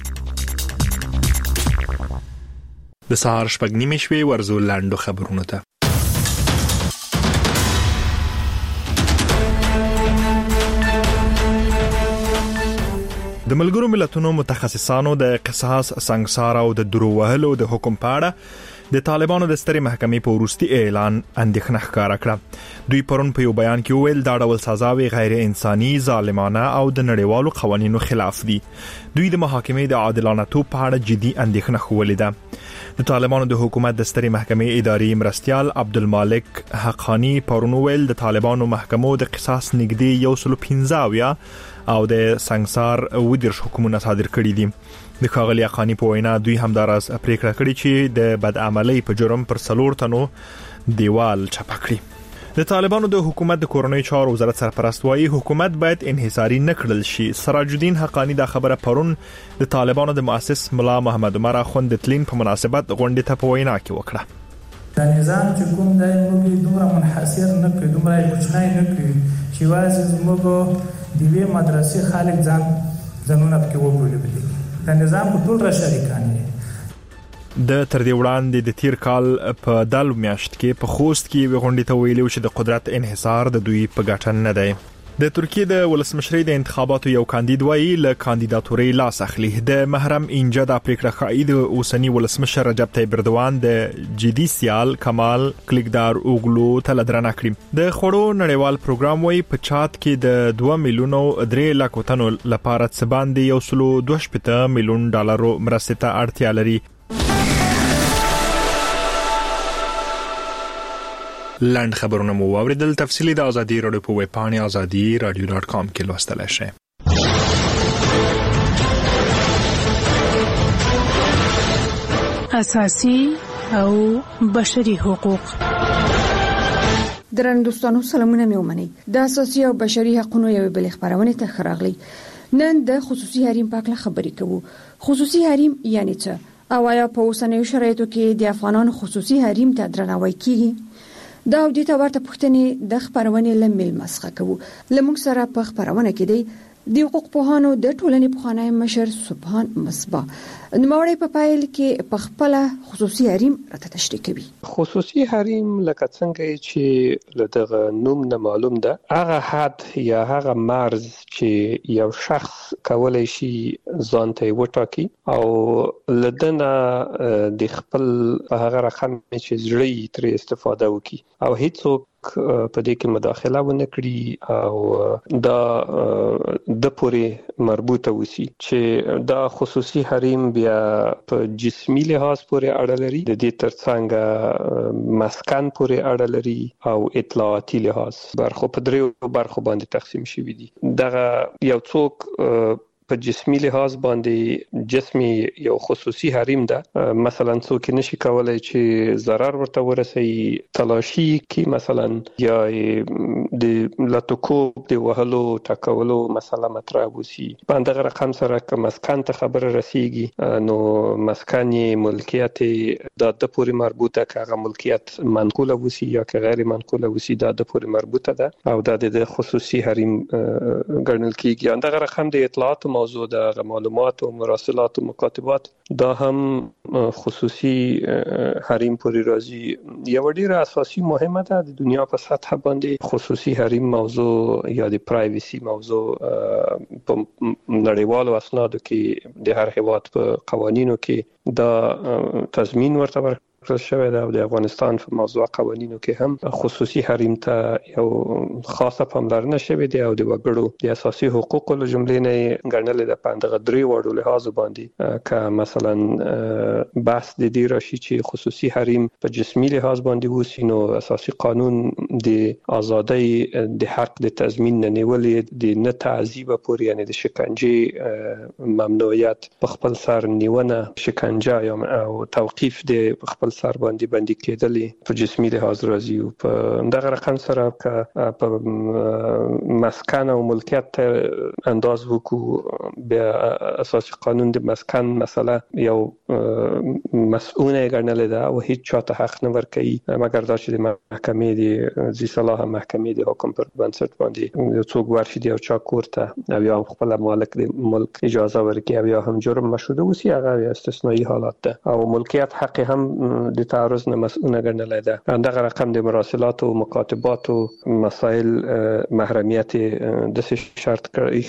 د سهار شپږ نیمې شوې ورزو لاندو خبرونه ته. د ملګرو ملتونو متخصصانو د قصاص، سنگسار او د درو وهلو د حکم په اړه د طالبانو د سترې محکمې په وروستي اعلان اندېښنه ښکاره کړه. دوی پرون په یو بیان کې ویل دا ډول سزاوي غیر انساني، ظالمانه او د نړیوالو قوانینو خلاف دي. دوی د محاکمې د عادلانه توب په اړه جدي اندېښنه ښودلې ده. د طالبانو د حکومت د سترې محکمې اداري مرستیال عبدالمالک حقانی پرون ویل د طالبانو محکمو د قصاص نږدې یو سل پنځه او د سنگسار ودیرش حکومت صادر کړی دي. د ښاغلي حقانی په وینا دوی همداراز پریکړه کړې چې د بدعملۍ په جرم پر څلور تنو دیوال چپه کړي. د طالبانو د حکومت د کورنۍ چارو وزارت سرپرست وايي حکومت باید انحصاري نه کړل شي. سراج الدین حقانی دا خبره پرون د طالبانو د مؤسس ملا محمد عمر اخوند د تلین په مناسبت غونډه ته په وینا کې وکړه. د نظام چې کوم دی موږ دومره منحصر نه کړو، دومره کوچنی نه کړو چې واسه موږ د وی مدرسې خالق ځان ځانونه پکې وګوري. د نظام په ټول را شریکان دي. د تر دې وړاندې د تیر کال په دال میاشت کې په خوست کې غونډه ته ویلو چې د قدرت انحصار د دوی په ګټه نه دی. د ترکیه د ولسمشرۍ د انتخاباتو یو کاندید وایي له کاندیداتوري لاس اخلي. د محرم انجا د پریکړه خای د اوسنی ولسمشر رجب طیب اردوان د جدي سیال کمال کلیکدار اوغلو ته لدرنه کړی. د خړو نړیوال پروګرام وایي په چات کې د دوه میلیونو درې لک تنو لپاره څه باندې یو سلو دوه شپږ میلیون ډالرو مرستې ته اړتیا لري. لاند خبرونه مو واوریدل. تفصیلی د ازادي رادیو په ویب پاڼه ازادي رادیو ډاټ کام کې لوستل شئ. اساسي او بشري حقوق. درنو دوستانو سلامونه مې ومنئ. د اساسي او بشري حقوقو یو بل خبرونه ته خراغلي. نن د خصوصي حریم په اړه خبرې کوو. خصوصي حریم یعنی څه؟ او آیا په اوسنیو شرایطو کې د افغانانو خصوصي حریم ته درناوی کیږي؟ دا د دې ورته پوښتنې د خبرونه لمل مسخه کوو. لمونږ سره په خبرونه کې دی د حقوق پوهانو د ټولنې پخوانی مشر سبحان مصباح نوموړی په پایل کې په خپل خصوصي حریم راته تشریح کوي. خصوصي حریم لکه څنګه چې لدغه نوم نه معلوم ده، هغه حد یا هغه مرز چې یو شخص کولای شي ځان ته وټاکي او لدنه د خپل هغه رقم چې زړی تر استفاده وکي او هیڅوک په دې کې مداخله ونه کړي او دا د پورې مربوطه وسی چې دا خصوصي حریم بیا په جسمي لحاظ پورې اړه لري، د دې ترڅنګ مسکن پورې اړه لري او اطلاعاتي لحاظ برخو په دریو برخو باندې تقسیم شوی دي. دغه یو څوک په جسمي لحاظ باندې جسمي یو خصوصي حریم ده، مثلا څوک نشي کولای چې ضرر ورته ورسي، تلاشي کی مثلا یا د لاتوکوب د وهلو ټاکولو مسله مطرح وسی. باندې رقم سره که مسکن ته خبر رسیږي نو مسکن ملکیت د د پورې مربوطه کغه ملکیت منقوله وسی یا که غیر منقوله وسی د د پورې مربوطه ده او د خصوصي حریم ګڼل کیږي. اندغه رقم د اطلاعات موضوع د معلومات او مراسلات او مکاتبات دا هم خصوصي حریم پورې راځي. یو ډیره اساسي مهمه ده د دنیا په سطح باندې خصوصي حریم موضوع یا د پرایویسی موضوع په نړیوالو اسنادو کې د هر هیواد په قوانینو کې دا تضمین ورته ورکړل شوی ده او د افغانستان په موضوع قوانینو کې هم خصوصي حریم ته یو خاصه پاملرنه شوې ده او د وګړو د اساسي حقوقو له جملې نه ګڼل ده په دغه درې وړو لحاظ باندې که مثلا بحث د دې راشي چې خصوصي حریم په جسمي لحاظ باندې وسی نو اساسي قانون د ازادۍ د حق د تضمین نه نیولې د نه تعذیب پورې یعنی د شکنجه ممنوعیت په خپل سر نیونه شکنجه یا او توقيف د خپل سر باندې باندې کېدلې په جسمي لحاظ راځي او په دغه رقم سره که په مسکن او ملکیت انداز وکړو بیا اساسي قانون د مسکن مسله یو مسؤونه ګڼل ده او هیڅ چاته حق نه ورکوي مګر دا چې د محکمې د ذی صلاح محکمې د حکم پر بنسټ باندې څوک ورشي دی او چا کوړه او یا خپل مالک د ملک اجازه ورکړي او یا هم جرم مشهوده وسی هغه استثنایی حالات ده او ملکیت حق هم د تعرض نه مسؤونه ګڼل ده. دغه رقم د مراسلات او مکاتبات او مسائل محرمیت د شرط کوي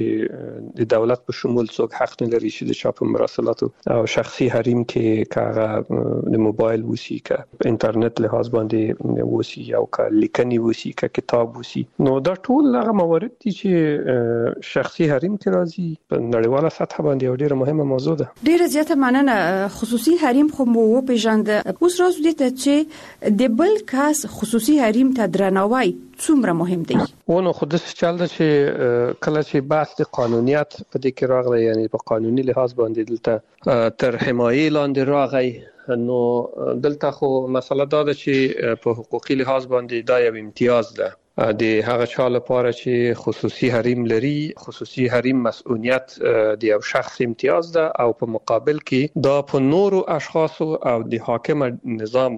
چې د دولت په شمول څوک حق نه لري چې د چاپ مراسلات او شخصي حریم کې کاغه د موبایل وسی ک انټرنیټ لحاظ باندې وسی او ک لیکنی وسی ک کتاب وسی نو دا ټول هغه موارد دي چې شخصي حریم کې راځي په نړیواله سطح باندې ډیره مهمه موضوع ده. ډیره زیاته مننه. خصوصي حریم خو مو پیژند اوس راځو دې ته چې د بل کس خصوصي حریم ته درناوی څومره مهم دی. ونه خو د چل د چې کله چې بحث د قانونیت په دې کې راغلی یعنی په قانوني لحاظ باندې دلته تر حمایې لاندې راغی نو دلته خو مسله دا ده چې په حقوقي لحاظ باندې دا یو امتیاز ده د هغه چا لپاره چې خصوصي حریم لري. خصوصي حریم مسؤلیت د یو شخص امتیاز ده او په مقابل کې دا په نورو اشخاص او د حاکم نظام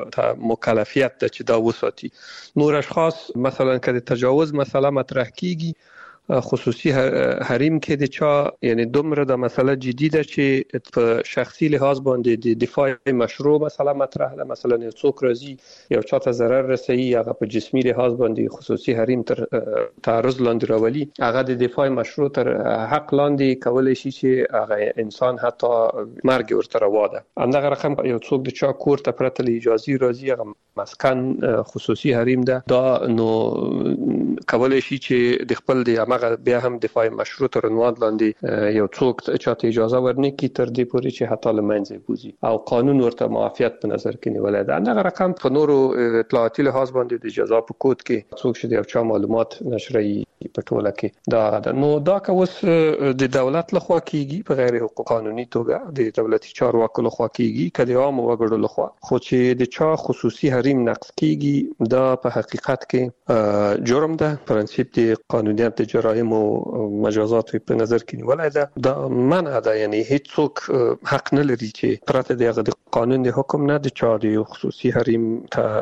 مکلفیت ده چې دا وساتي. نور اشخاص مثلا که د تجاوز مسله مطرح کیږي خصوصي حریم کې د چا یعنی دومره د مسله جدي ده چې په شخصي لحاظ باندې د دفاع مشروع مسله مطرح ده. مثلا یو څوک راځي یو چاته ضرر رسوي هغه په جسمي لحاظ باندې خصوصي حریم تر تعرض لاندې راولي هغه د دفاع مشروع تر حق لاندې کولای شي چې هغه انسان حتی مرګ ورته روا ده. همدغه رقم یو څوک د چا کور ته پرته له اجازه راځي هغه مسکن خصوصي حریم ده. دا نو کولای شي چې د خپل د هغه بیا هم دفاع مشروع تر عنوان لاندې یو څوک چاته اجازه ورنکړي تر دې پورې چې حتی لمنځه بوزي او قانون ورته معافیت په نظر کې نیولای ده. دغه رقم په نورو اطلاعاتي لحاظ باندې د جزا په کود کې څوک چې د یو چا معلومات نشري په ټوله کې دا ده. نو دا که اوس د دولت لخوا کیږي په غیر حقوق قانوني توګه د دولتي چارواکو لخوا کیږي که د عام وګړو لخوا خو چې د چا خصوصي حریم نقض کیږي دا په حقیقت کې جرم ده. پرنسيپ د قانونیت د جرایم او مجازات په نظر کې نیولای ده. دا منع ده یعنی هیڅ څوک حق نه لري چې پرته دغه د قانون د حکم نه د چا د خصوصي حریم ته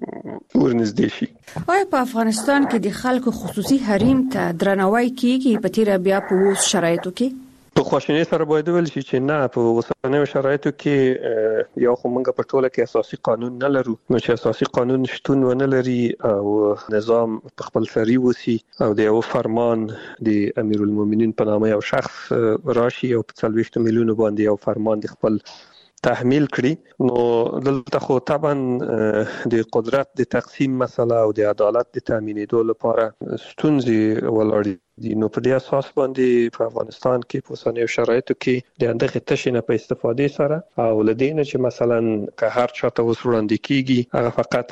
ورنږدې شي. آیا په افغانستان کې د خلکو خصوصي حریم ته درناوی کیږي په تیر بیا په اوس شرایطو کې؟ په خواشینی سره باید ویل شي چې نه په اوسنیو شرایطو کې یو خو موږ په ټوله کې اساسي قانون نه لرو نو چې اساسي قانون شتون ونه لري او نظام په خپل سری وسی او د یو فرمان د امیرالمؤمنین په نامه یو شخص راشي او په څلوېښت میلیونو باندې یو فرمان د خپل تحمیل کړي نو دلته خو طبعا د قدرت د تقسیم مسله او د عدالت د تامینېدو لپاره ستونزې ولاړ دي. نو په دې اساس باندې په افغانستان کې په اوسنیو شرایطو کې د اندغه تشنه په استفادې سره او لدینه چې مثلا که هر چاته وسوړاندې کیږي هغه فقط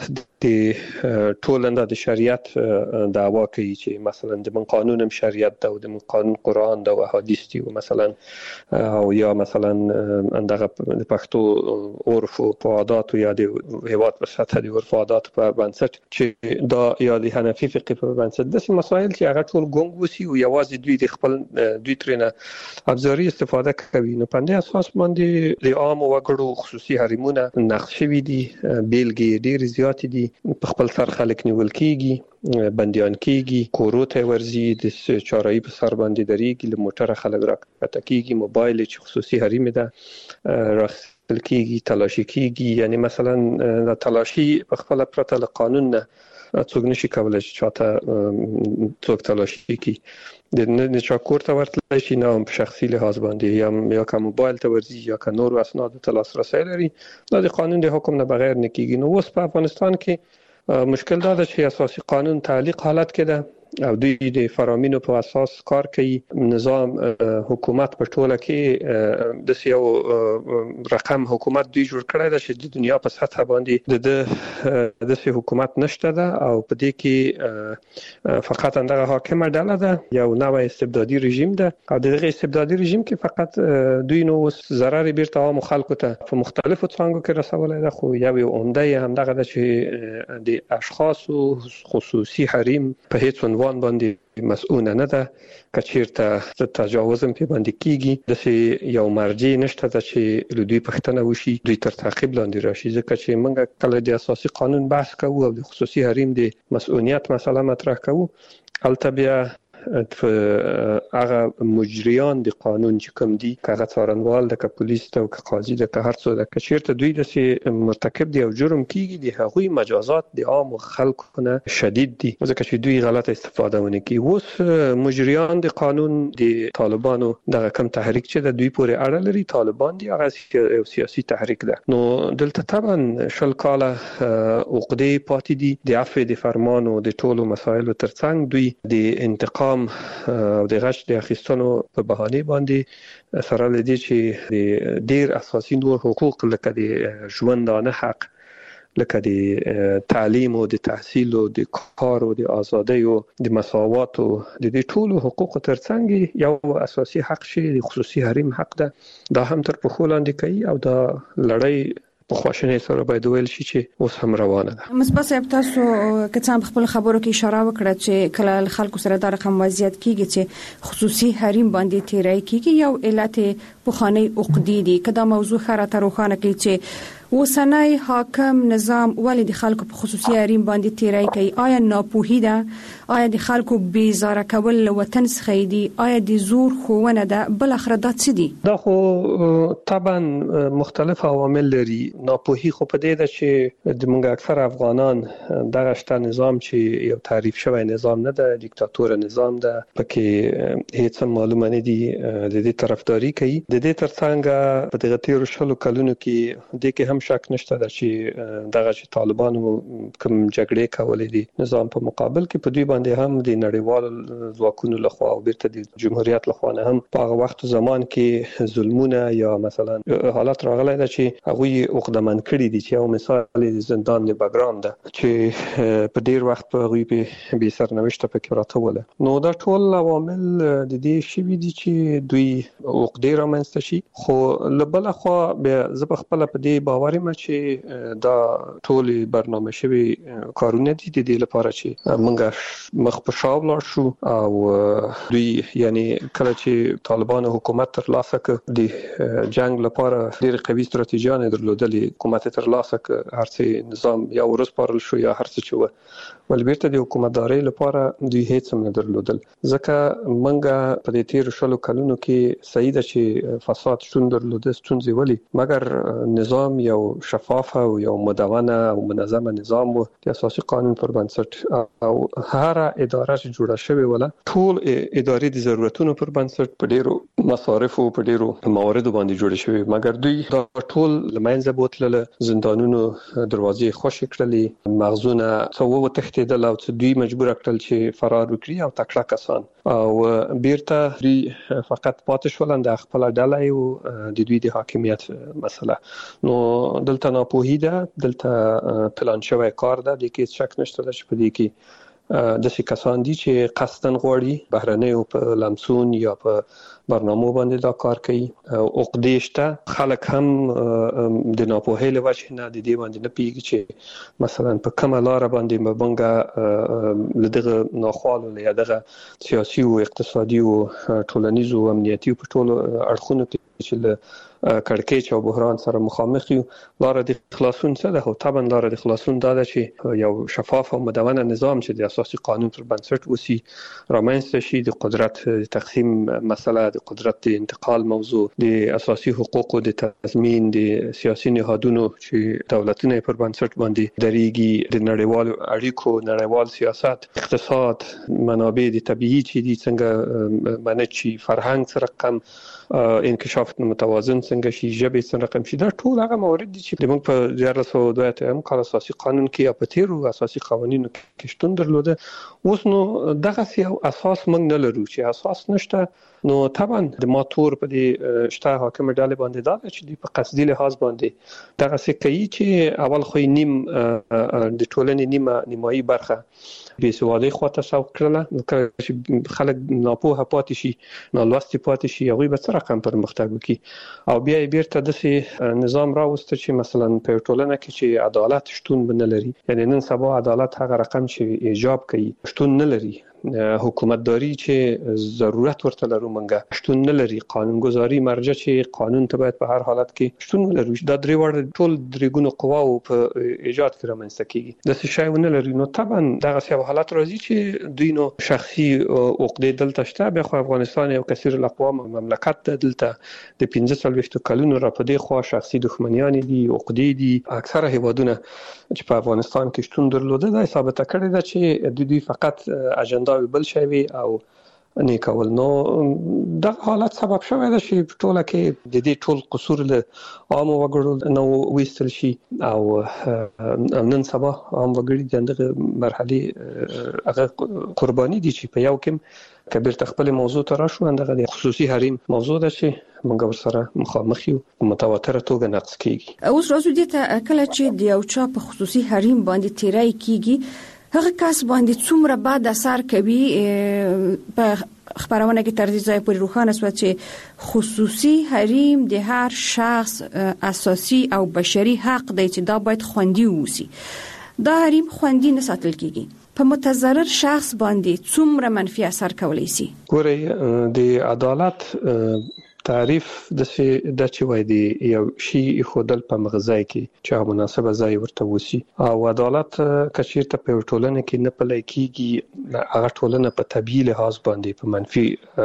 د ټولنده د شریعت دعوا کوي چې مثلا د من قانون هم شریعت ده او د من قانون قرآن ده او احادیث دي او مثلا او یا مثلا اندغه د پښتو عرف او عادات یا د هیواد په سطح د عرف او عادات په بنسټ چې دا یا د حنفي فقه په بنسټ د مسایل چې هغه ټول ګونګ ونیسي او یوازې دوی د خپل دوی ترنه ابزاري استفاده کوي. نو په دې اساس باندې د عام وګړو خصوصي حرمونه نقش شوي دي، بیلګې ډېر زیات دي، په خپل سر خلک نیول کیږي، بنديان کیږي، کورو ته ورزي، د چارایي په سر باندې درېږي، له موټره خلک راکته کیږي، موبایل چې خصوصي حریم ده راخل کیږي، تلاشي کیږي. یعنی مثلا د تلاشي په خپل پرته له قانون نه څوک نشي کولای چې چاته څوک تلاشي کی د نه چا کور ته ورتلای شي، نه په شخصي لحاظ باندې یا یا کوم موبایل ته ورزي یا کوم نور اسناد ته لاسرسي لري، دا د قانون د حکم نه بغیر نه کیږي. نو اوس په افغانستان کې مشکل دا ده چې اساسي قانون تعلیق حالت کې ده او دوی د فرامینو په اساس کار کوي. نظام حکومت په ټوله کې د یو رقم حکومت دوی جوړ کړی دی چې د دنیا په سطح باندې د د حکومت نشته ده او په دې کې فقط اندغه حاکمه ډله ده، یو نوې استبدادي رژیم ده او دغه استبدادي رژیم کې فقط دوی نو ضرر بیرته عام خلکو ته په مختلفو څانګو کې رسولای ده. خو یو عمده هم دغه ده چې د اشخاصو خصوصي حریم په هیڅ عنوان باندې مسؤل نه ده. کچیرته تجاوز هم په باندې کیږي، د یو مرجع نشته چې دوی پښتنه وشي، دوی تر تعقیب لاندې راشي. ځکه چې موږ کله د اساسي قانون بحث کوو او د خصوصي حریم د مسؤلیت مسله مطرح کوو، البته بیا هغه مجریان د قانون چې کوم دي، هغه څارنوال د پولیس ته او قاضي د هر څو د کچیرته دوی د مرتکب دی او جرم کیږي، د هغوی مجازات د عام خلکو نه شدید دي ځکه چې دوی غلط استفاده ونه کوي. اوس مجریان د قانون د طالبانو دغه کم تحریک چې د دوی پورې اړه لري، طالبان دي، هغه سیاسي تحریک ده. نو دلته طبعا شل کاله عقدې پاتې دي د عفو د فرمان او د ټولو مسایلو ترڅنګ دوی د انتقام او د غش د اخیستنو په بهانه باندې سره لدی چې د ډیر اساسي نور حقوق لکه د ژوندانه حق، لکه د تعلیم او د تحصیل او د کار او د ازادۍ او د مساوات او د دې ټولو حقوق ترڅنګ یو اساسي حق شي د خصوصي حریم حق ده، دا هم تر پخو لاندې کوي او دا لړۍ په خواشنۍ سره باید ویل شي چې اوس هم روانه ده. مصباح صاحب، تاسو که څه هم خپل خبرو کې اشاره وکړه چې کله خلکو سره دا رقم وضعیت کیږي چې خصوصي حریم باندې تیرای کیږي، یو علت پخوانی عقدې دي. کدا موضوع خره تر روښانه کوي چې اوسنۍ حاکم نظام ولې د خلکو په خصوصي حریم باندې تیرای کوي؟ آیا ناپوهي ده؟ آیا د خلکو بیزاره کول له وطن څخه دي؟ آیا د زور خوونه ده؟ بل اخر دا څه دي؟ دا خو طبعا مختلف عوامل لري. ناپوهي خو په دې ده چې د موږ اکثر افغانان دغه شته نظام چې یو تعریف شوی نظام نه ده، دیکتاتور نظام ده، پکې هیڅ معلومه نه دي، د دې طرفداري کوي. د دې ترڅنګ په دغه تیر شلو کلونو کې د کې هم شک نشته ده چې دغه چې طالبانو کوم جګړې کولې دي نظام په مقابل کې په دوی باندې هم د نړیوالو ځواکونو لخوا او بیرته د جمهوریت لخوا نه هم په هغه وخت زمان کې ظلمونه یا مثلا حالت راغلی ده چې هغه عقدمن کړي دي، چې یو مثال د زندان د بګراند ده چې په ډیر وخت په هغه په بي سرنوشت په کې راته وله. نو دا ټول عوامل د دې شی دي چې دوی عقدې رامنځته شي. خو لبل خو به زه خپل په دې باور یم چې دا ټول برنامه شوی کارونه دي د دې لپاره چې موږ مخ په شا ولاړ شو او دوی یعنی کله چې طالبان حکومت تر لاسه کړ د جنگ لپاره ډېر قوي ستراتیژیان درلودلې، حکومت تر لاسه کړ، هر څه نظام یا ورسپارل شو یا هر څه چې ول بیرته د حکومتداري لپاره دوی هیڅ هم نه درلودل. ځکه موږ په دې تیر شلو کلونو کې صحیح ده چې فساد شون درلوده، ستونزې ولي، مګر نظام یو شفاف او یو مدونه او منظمه نظام و د اساسي قانون پر بنسټ او هر اداره چې جوړه شوې ولا ټول ادارې د ضرورتونو پر بنسټ په ډیرو مصارف او په ډیرو موارد باندې جوړه شوې، مګر دوی دا ټول لمنځه بوتلل، زندانونو دروازې خوشې کړلې، مغزونه څو تختیدل او دوی مجبور کړل چې فرار وکړي او تکړه کسان او بیرته دوی فقط پاتې شول د خپل ډله او د دوی د حاکمیت مسله. نو دلته ناپوهي ده، دلته پلان شوی کار ده، د کې شک نشته چې په دې کې د څه کسان دي چې قصدن غواړي بهرنیو په لمسون یا په برنامه باندې دا کار کوي. عقدې شته، خلک هم د ناپوهۍ له وجې نه د دې باندې نه پیږي چې مثلا په کومه لار باندې مبنګه لدغه ناخوالو یا دغه سیاسي او اقتصادي او ټولنیز او امنیتي په ټولو اړخونو کې چې له کړکېچ او بحران سره مخامخ یو. لار د خلاصون څه ده؟ او طبعا لار د خلاصون دا ده چې یو شفاف او مدونه نظام چې د اساسي قانون پر بنسټ وسی رامنځته شي، د قدرت تقسیم مسله، د قدرت د انتقال موضوع، د اساسي حقوقو د تضمین، د سیاسي نهادونو چې دولتونه پر بنسټ باندې درېږي، د نړیوالو اړیکو، نړیوال سیاست، اقتصاد، منابع د طبيعي چې دي څنګه منځ شي، فرهنګ سره کم انکشاف متوازن څنګه شي، ژبه څنګه رقم شي. دا ټول هغه موارد دي چې موږ په دیارلس سوه دوه اتیا کال اساسي قانون کې یا په تیرو اساسي قوانینو کې شتون درلوده. اوس نو دغه یو اساس موږ نه لرو. چې اساس نشته نو طبعا د ماتور په دې شته حاکم ډلې باندې دا چې د په قصدي لحاظ باندې دغه څه کوي چې اول خو نیم د ټولنې نیمه نیمایي برخه بې سوادي خواته سوق کړله، چې خلک ناپوهه پاتې شي، نالوستي پاتې شي، هغوی به څه رقم پرمختګ وکړي. او بیا یې بیرته داسې نظام راوسته چې مثلا په ټولنه کې چې عدالت شتون نه لري، یعنی نن سبا عدالت هغه رقم چې ایجاب کوي شتون نه لري، حکومتداري چې ضرورت ورته لرو منګه شتون نه لري، قانونګذاري مرجع چې قانون ته باید په هر حالت کې شتون نه لري. دا درې وړ ټول درې ګونو قواو په ایجاد کې رامنځته کیږي. د څه شی نه لري. نو طبعا دغه څه حالت راځي چې دوی نو شخصي عقدې دلته شته. بیا خو افغانستان یو کثیر الاقوام مملکت ده، دلته د پنځه څلوېښتو کلونو را په دې خوا شخصي دښمنیان دي، عقدې دي. اکثره هیوادونه چې په افغانستان کې شتون درلوده دا ثابت کړی ده چې د دوی فقط اجنډا بل شي وي او نه کول. نو دا حالت سبب شوی ده چې ټوله کې د دې ټول قصور له عام وګړو نو وېستل شي او نن سبا عام وګړي د دغه مرحله هغه قرباني دي چې په یو کې کبیر تخپل موضوع ته راشو. دغه د خصوصي حریم موضوع ده چې موږ ورسره مخامخ یو، متواتره توګه نقص کیږي. اوس راځو دې ته کله چې د یو چا په خصوصي حریم باندې تیرای کیږي، هغه کس باندې څومره بعد اثر کوي. په خبرونه کې تر دې ځای پورې روښانه شو چې خصوصي حریم د هر شخص اساسي او بشري حق دی چې دا باید خوندي ووسی. دا حریم خوندي نه ساتل کیږي. په متضرر شخص باندې څومره منفي اثر کولی شي؟ ګورئ، د عدالت تعریف د څه د چې وای دی یو شی خودل په مغزای کې چې مناسبه ځای ورته وسی. او عدالت کچیرته په ټولنه کې نه پلي کیږي، هغه ټولنه په طبيعي لحاظ باندې په منفي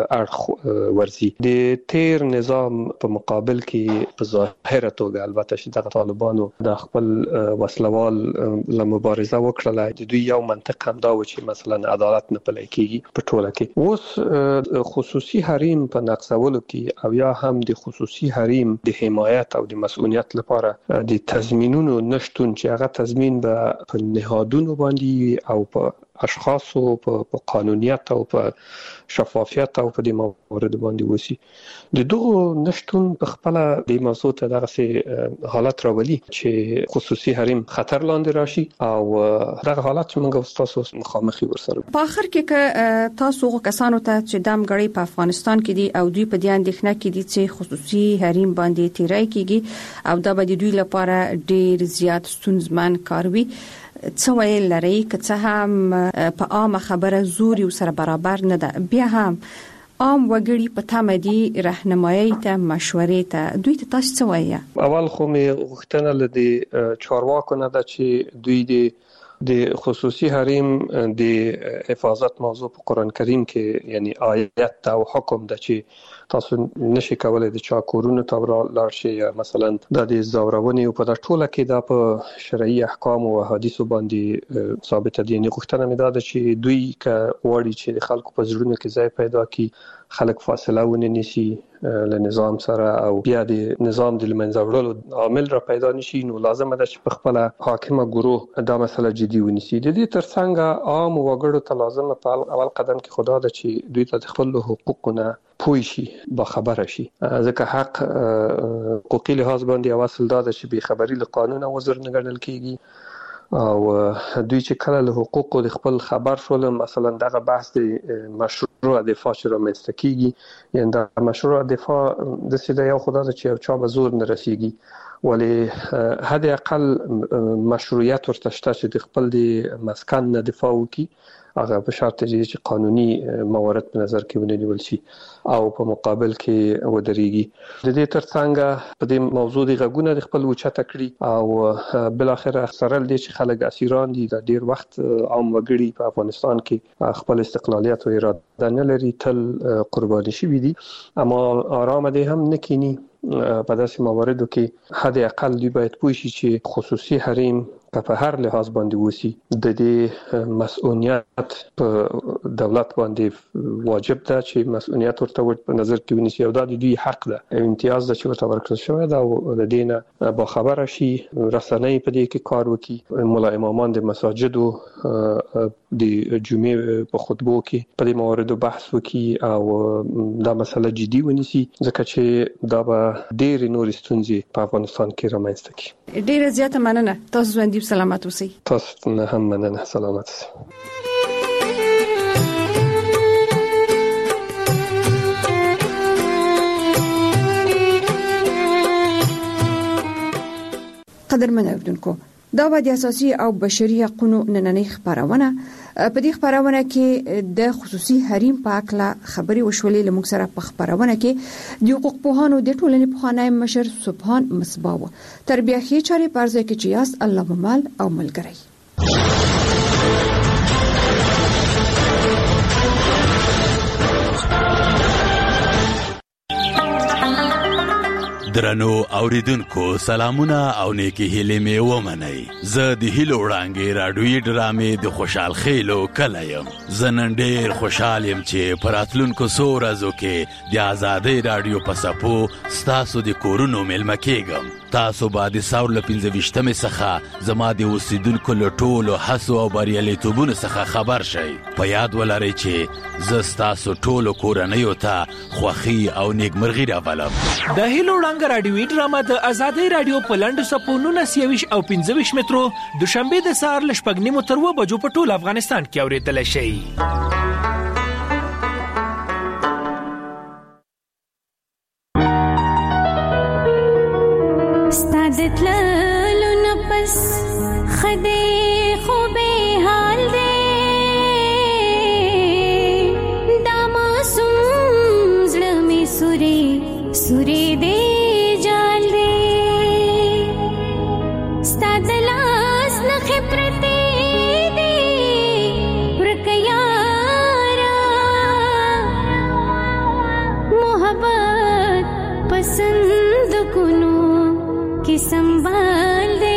اړخ ورزي. د تیر نظام په مقابل کې په ظاهره توګه البته چې د طالبانو د خپل وسلوال له مبارزه وکړه، د دوی یو منطق هم دا و چې مثلا عدالت نه پلي کیږي په ټوله کې. اوس خصوصي حریم په نقصولو کې یا هم د خصوصي حریم د حمایت او د مسؤلیت لپاره د تضمینونو نشټون چې هغه تضمین به په نهادونو باندې او په اشخاصو په قانونیت او په شفافیت او په دې موارد باندې وسی. د دغه نشټون په خپل د موضوع ته دغه حالت راولي چې خصوصي حریم خطر لاندې راشي او دغه حالت موږ تاسو مخامخ ورسره. په اخر کې تاسو کسانو ته چې دام غړي په افغانستان کې دي او دوی په دې اندېښنه کې دي چې خصوصي حریم باندې تیرای کیږي او دا به دوی لپاره ډیر زیات ستونزمن کار وي، څه ویل لري؟ که څه هم په عامه خبره زوري سره برابر نه ده، بیا هم عام وګړي په تمه دي راهنمایي ته، مشورې ته، دوی ته تاسو څه وایي؟ اول خو مې غوښتنه لدی چارواکو نه ده چې دوی د د خصوصي حریم د حفاظت موضوع په قرآن کریم کې یعنی آیت او حکم ده چې تاسو نشي کولای د چا کورونو ته لاړ شئ یا مثلا د زورونې په ټوله کې د په شرعي احکام او احادیث باندې ثابت دي. نه غوښتنه مې ده چې دوی ک وړي چې د خلکو په زړونو کې ځای پیدا کړي، خلک فاصله ونه نیسي له نظام سره او بیا د نظام د لمنځه وړلو عامل را پیدا نشي. نو لازم ده چې په خپل حاکمه ګروه دا مسله جدي ونیسي. د دې ترڅنګ عام وګړو ته لازم په اول قدم کې خدا ده چې دوی ته خپل حقوقونه پوي شي، با خبره شي، ځکه حق حقوقي لحاظ باندې اصل دا ده چې به خبري له قانون او وزر نه ګڼل کیږي او دوی چې کله له حقوقو د خپل خبر شول مثلا دغه بحث د مشروع دفاع چې رامنځته کیږي یعنی د مشروع دفاع د سیده یو خدای چې یو چا به زور نه رسیږي ولی حد اقل مشروعیت ورته شته چې د خپل د مسکن نه دفاع وکړي هغه په شرط چې قانوني موارد په نظر کې ونیول شي او په مقابل کې ودرېږي. د دې ترڅنګ په دې موضوع د غږونه د خپل وچته کړی او بل اخر سره د چې خلک اسیران دي د ډیر وخت عام وګړي په افغانستان کې خپل استقلالیت او اراده نه لري تل قرباني شوي دي اما آرام دي هم نکینی په داسې مواردو کې حد اقل دی باید پوه شي چې خصوصي حریم په هر لحاظ باندې وسی د دې مسؤلیت په دولت باندې واجب ده چې مسؤلیت ورته په نظر کې ونیسي او دا د دوی حق ده امتیاز ده چې ورته ورکړل شوی ده او د دینه با خبره شي رسنۍ په دې کې کار وکړي مولا امامان د مساجدو د جمعې په خطبو کې په دې مواردو بحث وکړي او دا مسله جدي ونیسي ځکه چې دا به ډېر نور ستونزې په افغانستان کې رامنځته کړي. ډېر زیاته مننه. تاسو ژوندي سلامت اوسئ. تاسو نه هم مننه. سلامت اوسئ. قدرمن اوریدونکو دا د اساسي او بشري حقوقو نننۍ خبرونه په دې خبرونه کې د خصوصي حریم په اړه خبري وشولې لمږ سره په خبرونه کې د حقوق پوهانو د ټولنې په خانه مشر سبحان مصباح تربیحي چاري پرځه کې چې یاست الله مال او ملګری. درنو اوریدونکو سلامونه او نیکی هیلې مې ومنئ. زه د هیلو وړانګې راډیوي ډرامې د خوشحال خیلو کله یم. زه نن ډېر خوشحال یم چې په راتلونکو څو ورځو کې د ازادۍ راډیو په څپو ستاسو د کورونو میلمه کېږم. تاسو به د ساور له پنځه ویشتمې څخه زما د اوسیدونکو له ټولو هڅو او بریالیتوبونو څخه خبر شئ. په یاد ولرئ چې زه ستاسو ټولو کورنیو ته خوښي او نیکمرغي راولم. د هیلو وړانګه راډیوي ډرامه د ازادۍ راډیو په لنډو څپو نولس یویشت او پنځه ویشت مترو دوشنبه د سهار له شپږ نیمو تر اووه بجو په ټول افغانستان کې اورېدلی شئ. دتلالو نفس خدای خوبه حال دی دا معصوم زړه می سوري سوري دی جال دی ستاد لاس نخ پرتی دی ورکیارا محبت پسند کنو की संभाल दे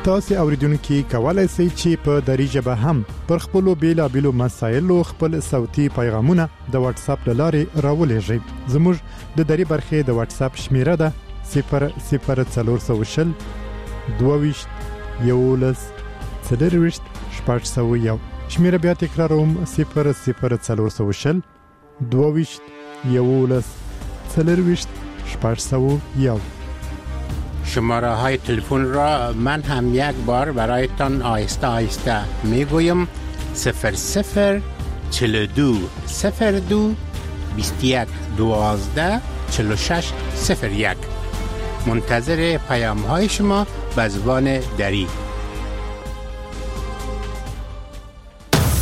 تاسو اوریدونکو کولای شئ چې په دری ژبه هم پر خپل بیلابېلو مسایلو خپل صوتي پیغامونه د واتس اپ لارې راولېږئ. زموږ د دری برخې د واتس اپ شمیره ده صفر صفر څلور سوه شل دوه یولس څلرویشت شپږ سوه یو. شمیره بیا تکراروم صفر صفر څلور سوه شل دوه یولس څلرویشت شپږ سوه یو. شماره های تلفن را من هم یک بار برایتان آهسته آهسته می گویم. صفر صفر چهل و دو صفر دو بیست و یک دوازده چهل و شش صفر یک. منتظر پیام های شما به زبان دری.